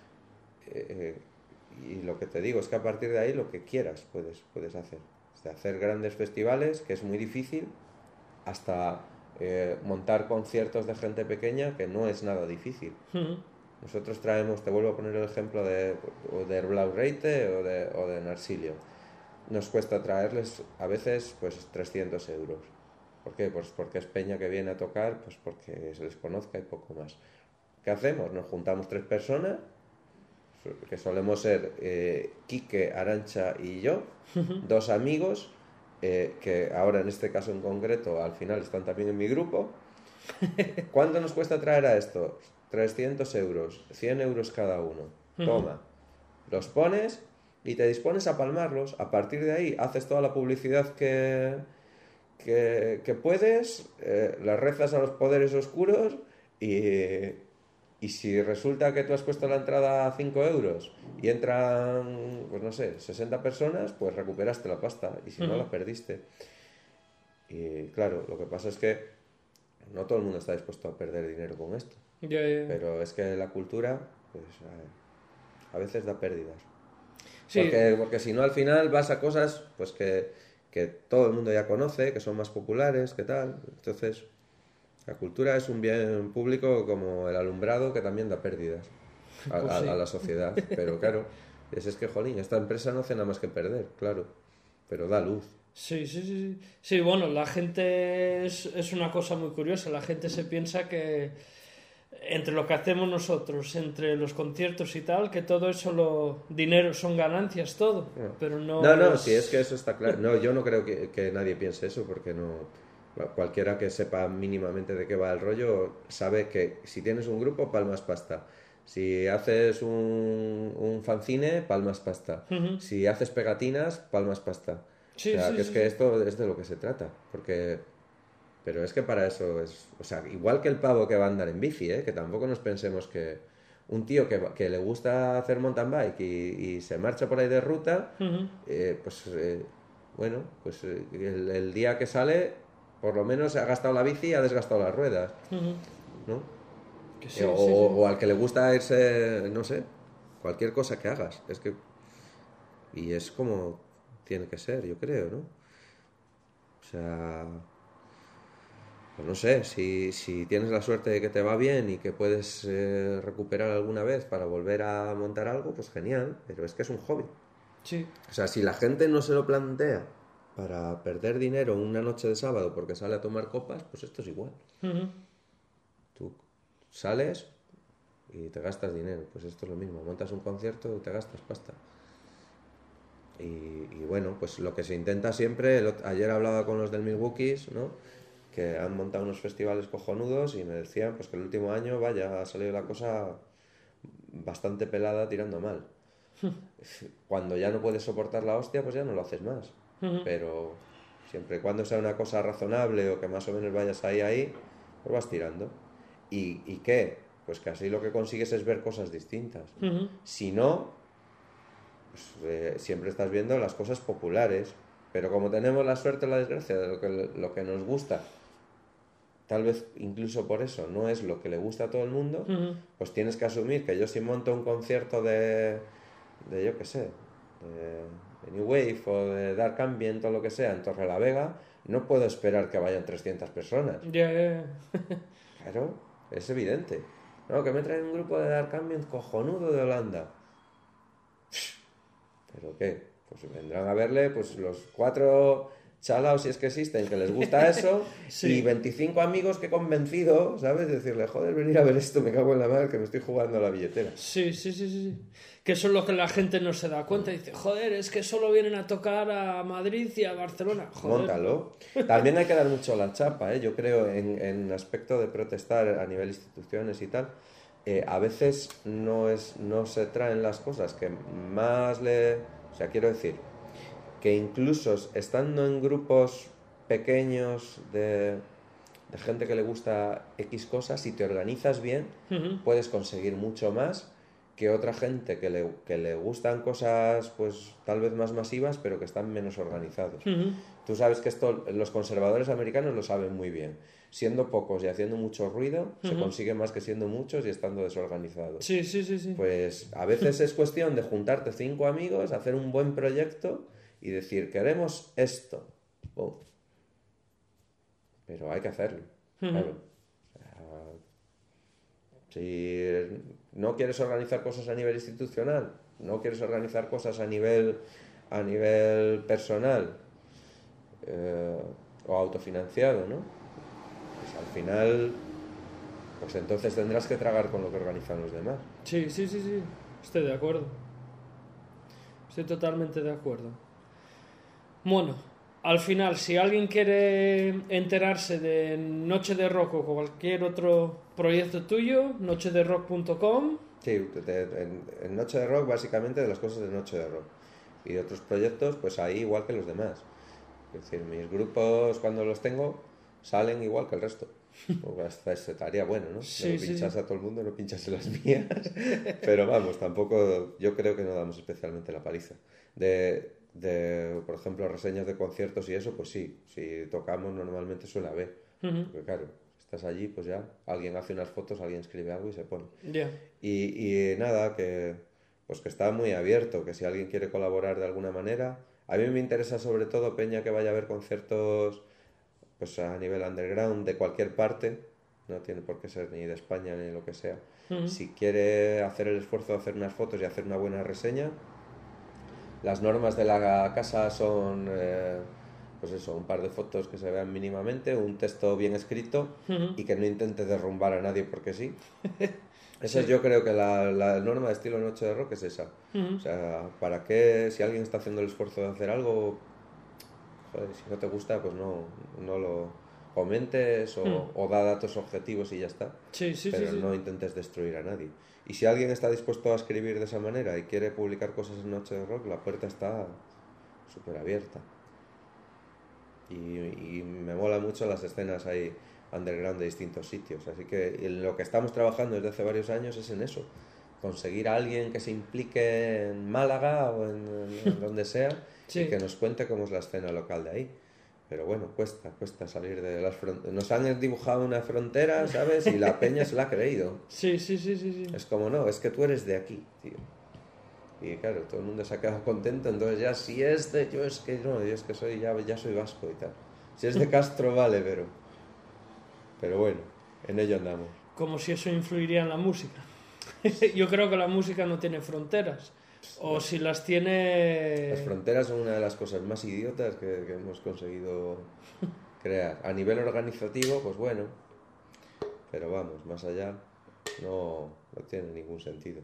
Eh, y lo que te digo es que a partir de ahí lo que quieras puedes, puedes hacer. De hacer grandes festivales, que es muy difícil, hasta eh, montar conciertos de gente pequeña, que no es nada difícil. Ujú. Nosotros traemos, te vuelvo a poner el ejemplo de, o de Blau Reite o de, o de Narsilio. Nos cuesta traerles a veces pues trescientos euros. ¿Por qué? Pues porque es peña que viene a tocar, pues porque se les conozca y poco más. ¿Qué hacemos? Nos juntamos tres personas, que solemos ser eh, Quique, Arantxa y yo, dos amigos, eh, que ahora en este caso en concreto al final están también en mi grupo. ¿Cuánto nos cuesta traer a esto? trescientos euros, cien euros cada uno. Toma, los pones y te dispones a palmarlos. A partir de ahí haces toda la publicidad que, que, que puedes, eh, las rezas a los poderes oscuros y, y si resulta que tú has puesto la entrada a cinco euros y entran, pues no sé, sesenta personas, pues recuperaste la pasta y si uh-huh. no la perdiste. Y claro, lo que pasa es que no todo el mundo está dispuesto a perder dinero con esto. Yeah, yeah. Pero es que la cultura, pues a, a veces da pérdidas. Sí. Porque, porque si no al final vas a cosas pues que, que todo el mundo ya conoce, que son más populares, que tal. Entonces, la cultura es un bien público como el alumbrado que también da pérdidas a, pues sí. a, a la sociedad. Pero claro, es, es que, jolín, esta empresa no hace nada más que perder, claro. Pero da luz. Sí, sí, sí. Sí, bueno, la gente es, es una cosa muy curiosa. La gente se piensa que entre lo que hacemos nosotros, entre los conciertos y tal, que todo es solo dinero, son ganancias, todo. No. Pero no. No, no, es... sí, es que eso está claro. No, yo no creo que, que nadie piense eso, porque no. Cualquiera que sepa mínimamente de qué va el rollo sabe que si tienes un grupo, palmas pasta. Si haces un, un fanzine, palmas pasta. Uh-huh. Si haces pegatinas, palmas pasta. Sí, o sea, sí, que sí, es que sí. esto es de lo que se trata. Porque... Pero es que para eso es... O sea, igual que el pavo que va a andar en bici, ¿eh? Que tampoco nos pensemos que un tío que, que le gusta hacer mountain bike y, y se marcha por ahí de ruta, uh-huh. eh, pues eh, bueno, pues eh, el, el día que sale, por lo menos ha gastado la bici y ha desgastado las ruedas, uh-huh. ¿no? Que sí, o, sí, sí. o al que le gusta irse, no sé, cualquier cosa que hagas, es que... Y es como tiene que ser, yo creo, ¿no? O sea... Pues no sé, si, si tienes la suerte de que te va bien y que puedes eh, recuperar alguna vez para volver a montar algo, pues genial, pero es que es un hobby. Sí. O sea, si la gente no se lo plantea para perder dinero una noche de sábado porque sale a tomar copas, pues esto es igual. Uh-huh. Tú sales y te gastas dinero, pues esto es lo mismo, montas un concierto y te gastas pasta. Y, y bueno, pues lo que se intenta siempre, el, ayer hablaba con los del Milwaukee's, ¿no? Que han montado unos festivales cojonudos y me decían pues que el último año, vaya, ha salido la cosa bastante pelada tirando mal. Cuando ya no puedes soportar la hostia, pues ya no lo haces más. Uh-huh. Pero siempre y cuando sea una cosa razonable o que más o menos vayas ahí, ahí, pues vas tirando. ¿Y, y qué? Pues que así lo que consigues es ver cosas distintas. Uh-huh. Si no, pues, eh, siempre estás viendo las cosas populares. Pero como tenemos la suerte o la desgracia de lo que, lo que nos gusta, tal vez incluso por eso no es lo que le gusta a todo el mundo, uh-huh. pues tienes que asumir que yo si monto un concierto de, de yo qué sé, de, de New Wave o de Dark Ambient o lo que sea en Torrelavega, no puedo esperar que vayan trescientas personas. Yeah, yeah. Claro, es evidente. No, que me traen un grupo de Dark Ambient cojonudo de Holanda. ¿Pero qué? Pues vendrán a verle pues los cuatro chalaos, si es que existen, que les gusta eso, sí. Y veinticinco amigos que he convencido, ¿sabes? De decirle, joder, venir a ver esto, me cago en la madre que me estoy jugando a la billetera. Sí, sí, sí, sí. Que eso es lo que la gente no se da cuenta. Dice, joder, es que solo vienen a tocar a Madrid y a Barcelona. Joder. Móntalo. También hay que dar mucho la chapa, ¿eh? Yo creo, en, en aspecto de protestar a nivel instituciones y tal, eh, a veces no, es, no se traen las cosas que más le... O sea, quiero decir... que incluso estando en grupos pequeños de, de gente que le gusta X cosas, si te organizas bien, uh-huh. puedes conseguir mucho más que otra gente que le, que le gustan cosas pues tal vez más masivas, pero que están menos organizados. Uh-huh. Tú sabes que esto los conservadores americanos lo saben muy bien. Siendo pocos y haciendo mucho ruido, uh-huh. se consigue más que siendo muchos y estando desorganizados. Sí, sí, sí, sí. Pues a veces es cuestión de juntarte cinco amigos, hacer un buen proyecto y decir, queremos esto. Boom. Pero hay que hacerlo. Uh-huh. Claro. O sea, si no quieres organizar cosas a nivel institucional, no quieres organizar cosas a nivel, a nivel personal eh, o autofinanciado, ¿no? Pues al final, pues entonces tendrás que tragar con lo que organizan los demás. Sí, sí, sí, sí. Estoy de acuerdo. Estoy totalmente de acuerdo. Bueno, al final, si alguien quiere enterarse de Noche de Rock o cualquier otro proyecto tuyo, noche de rock punto com. Sí, en, en Noche de Rock básicamente de las cosas de Noche de Rock. Y de otros proyectos, pues ahí igual que los demás. Es decir, mis grupos cuando los tengo salen igual que el resto. Pues hasta estaría bueno, ¿no? Sí, no sí, pinchas sí. a todo el mundo, no pinchas en las mías. Pero vamos, tampoco, yo creo que no damos especialmente la paliza. De, de, por ejemplo, reseñas de conciertos y eso, pues sí, si tocamos normalmente suele haber. Uh-huh. Porque claro, estás allí, pues ya, alguien hace unas fotos, alguien escribe algo y se pone. Yeah. Y, y nada, que pues que está muy abierto, que si alguien quiere colaborar de alguna manera. A mí me interesa sobre todo peña que vaya a ver conciertos pues a nivel underground de cualquier parte, no tiene por qué ser ni de España ni lo que sea. Uh-huh. Si quiere hacer el esfuerzo de hacer unas fotos y hacer una buena reseña, las normas de la casa son eh, pues eso, un par de fotos que se vean mínimamente, un texto bien escrito uh-huh. y que no intente derrumbar a nadie porque sí. Esa sí. Es yo creo que la, la norma de estilo Noche de Rock es esa. Uh-huh. O sea, ¿para qué? Si alguien está haciendo el esfuerzo de hacer algo, joder, si no te gusta, pues no, no lo comentes o, uh-huh. o da datos objetivos y ya está. Sí, sí, Pero sí, sí. no intentes destruir a nadie. Y si alguien está dispuesto a escribir de esa manera y quiere publicar cosas en Noche de Rock, la puerta está súper abierta. Y, y me mola mucho las escenas ahí underground de distintos sitios, así que en lo que estamos trabajando desde hace varios años es en eso, conseguir a alguien que se implique en Málaga o en, en, en donde sea sí. y que nos cuente cómo es la escena local de ahí. Pero bueno, cuesta, cuesta salir de las fronteras. Nos han dibujado una frontera, ¿sabes? Y la peña se la ha creído. Sí, sí, sí, sí, sí. Es como, no, es que tú eres de aquí, tío. Y claro, todo el mundo se ha quedado contento, entonces ya si es de... Yo es que no, yo es que soy ya, ya soy vasco y tal. Si es de Castro, vale, pero... Pero bueno, en ello andamos. Como si eso influiría en la música. Yo creo que la música no tiene fronteras. O si las tiene... Las fronteras son una de las cosas más idiotas que, que hemos conseguido crear. A nivel organizativo, pues bueno. Pero vamos, más allá, no, no tiene ningún sentido.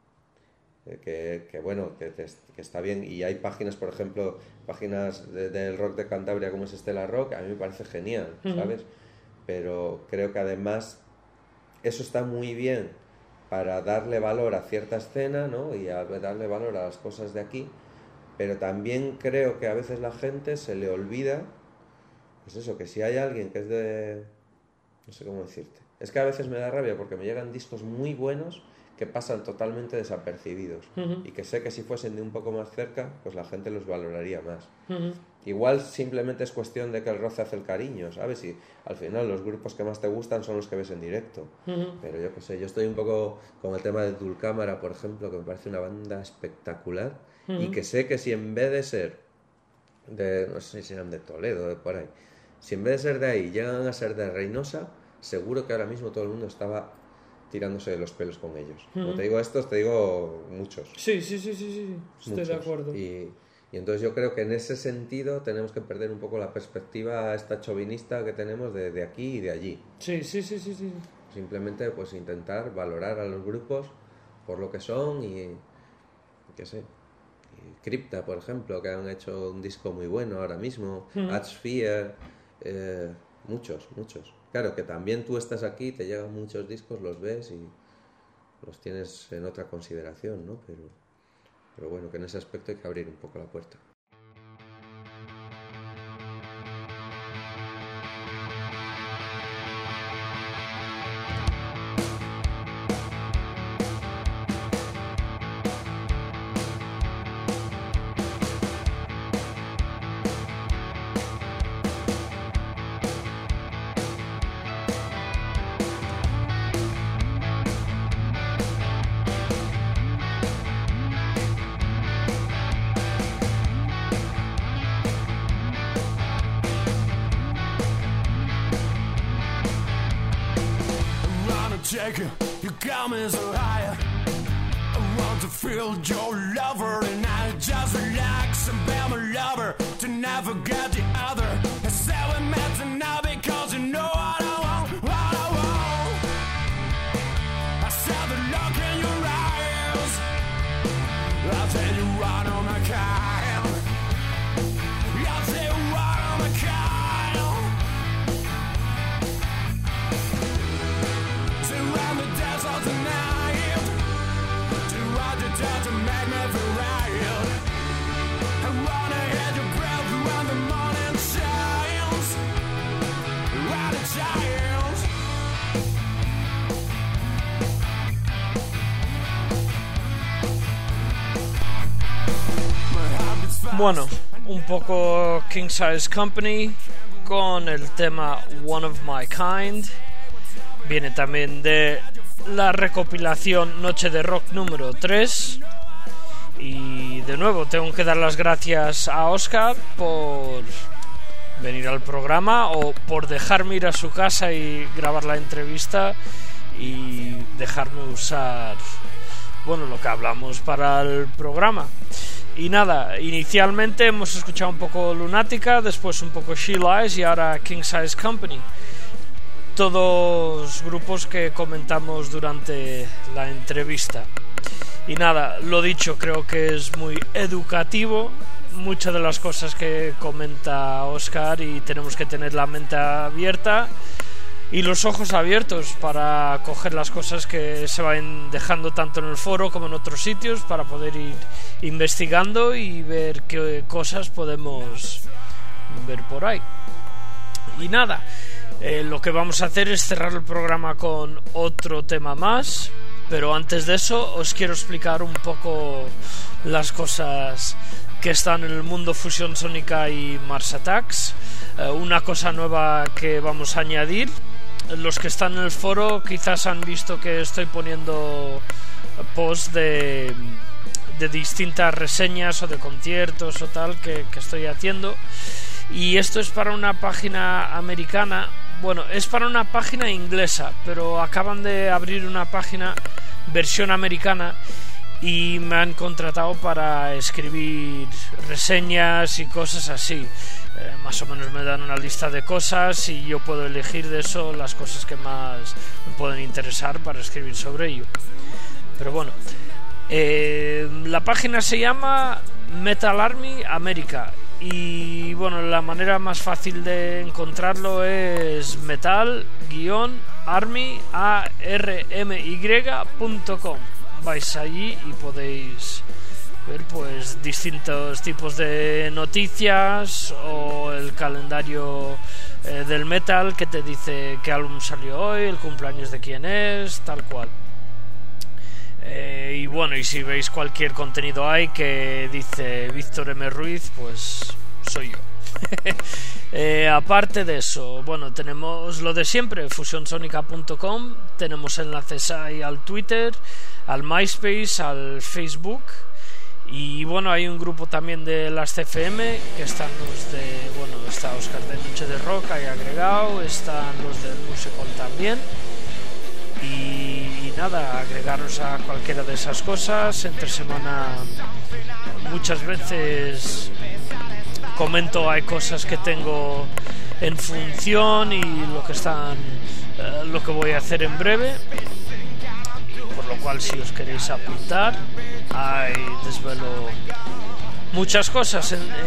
Que, que bueno, que, te, que está bien. Y hay páginas, por ejemplo, páginas de, del rock de Cantabria como es Estela Rock, a mí me parece genial, ¿sabes? Uh-huh. Pero creo que además eso está muy bien para darle valor a cierta escena, ¿no? Y a darle valor a las cosas de aquí, pero también creo que a veces la gente se le olvida, pues eso, que si hay alguien que es de... no sé cómo decirte. Es que a veces me da rabia porque me llegan discos muy buenos que pasan totalmente desapercibidos uh-huh. y que sé que si fuesen de un poco más cerca, pues la gente los valoraría más. Uh-huh. Igual simplemente es cuestión de que el roce hace el cariño, ¿sabes? Y al final los grupos que más te gustan son los que ves en directo. Uh-huh. Pero yo qué sé, yo estoy un poco con el tema de Dulcámara, por ejemplo, que me parece una banda espectacular uh-huh. y que sé que si en vez de ser de, no sé si eran de Toledo, de por ahí, si en vez de ser de ahí llegan a ser de Reynosa, seguro que ahora mismo todo el mundo estaba tirándose de los pelos con ellos. Uh-huh. Como te digo estos, te digo muchos. Sí, sí, sí, sí, sí. Estoy muchos. De acuerdo. Y, y entonces yo creo que en ese sentido tenemos que perder un poco la perspectiva esta chauvinista que tenemos de, de aquí y de allí. Sí, sí, sí, sí, sí. Simplemente pues intentar valorar a los grupos por lo que son y qué sé. Y Crypta, por ejemplo, que han hecho un disco muy bueno ahora mismo. Uh-huh. Atsphere, eh, muchos, muchos. Claro, que también tú estás aquí, te llegan muchos discos, los ves y los tienes en otra consideración, ¿no? Pero, pero bueno, que en ese aspecto hay que abrir un poco la puerta. You got me so high. I want to feel your lover, and I just relax and be my lover to never get the other. I said we met tonight because you know what I want, what I want. I said the look in your eyes Bueno, un poco King Size Company con el tema One of My Kind. Viene también de la recopilación Noche de Rock número tres. Y de nuevo tengo que dar las gracias a Oscar por venir al programa o por dejarme ir a su casa y grabar la entrevista y dejarme usar, bueno, lo que hablamos para el programa. Y nada, inicialmente hemos escuchado un poco Lunática, después un poco She Lies y ahora King Size Company. Todos grupos que comentamos durante la entrevista. Y nada, lo dicho, creo que es muy educativo muchas de las cosas que comenta Oscar y tenemos que tener la mente abierta y los ojos abiertos para coger las cosas que se van dejando tanto en el foro como en otros sitios para poder ir investigando y ver qué cosas podemos ver por ahí. Y nada, eh, lo que vamos a hacer es cerrar el programa con otro tema más, pero antes de eso os quiero explicar un poco las cosas que están en el mundo Fusión Sónica y Mars Attacks. Eh, una cosa nueva que vamos a añadir. Los que están en el foro quizás han visto que estoy poniendo posts de, de distintas reseñas o de conciertos o tal que, que estoy haciendo. Y esto es para una página americana. Bueno, es para una página inglesa, pero acaban de abrir una página versión americana y me han contratado para escribir reseñas y cosas así. Eh, más o menos me dan una lista de cosas y yo puedo elegir de eso las cosas que más me pueden interesar para escribir sobre ello. Pero bueno, eh, la página se llama Metal Army America y bueno, la manera más fácil de encontrarlo es metal-army punto com. Vais allí y podéis ver pues distintos tipos de noticias o el calendario eh, del metal que te dice qué álbum salió hoy, el cumpleaños de quién es, tal cual. Eh, y bueno, y si veis cualquier contenido ahí que dice Víctor M. Ruiz, pues soy yo. eh, aparte de eso, bueno, tenemos lo de siempre, fusión sónica punto com, tenemos enlaces ahí al Twitter, al MySpace, al Facebook. Y bueno, hay un grupo también de las C F M que están los de, bueno, está Oscar de Noche de Rock ahí agregado, están los del Musical también. Y, y nada, agregaros a cualquiera de esas cosas. Entre semana muchas veces comento, hay cosas que tengo en función y lo que están, eh, lo que voy a hacer en breve. Por lo cual, si os queréis apuntar, ahí desvelo muchas cosas. En,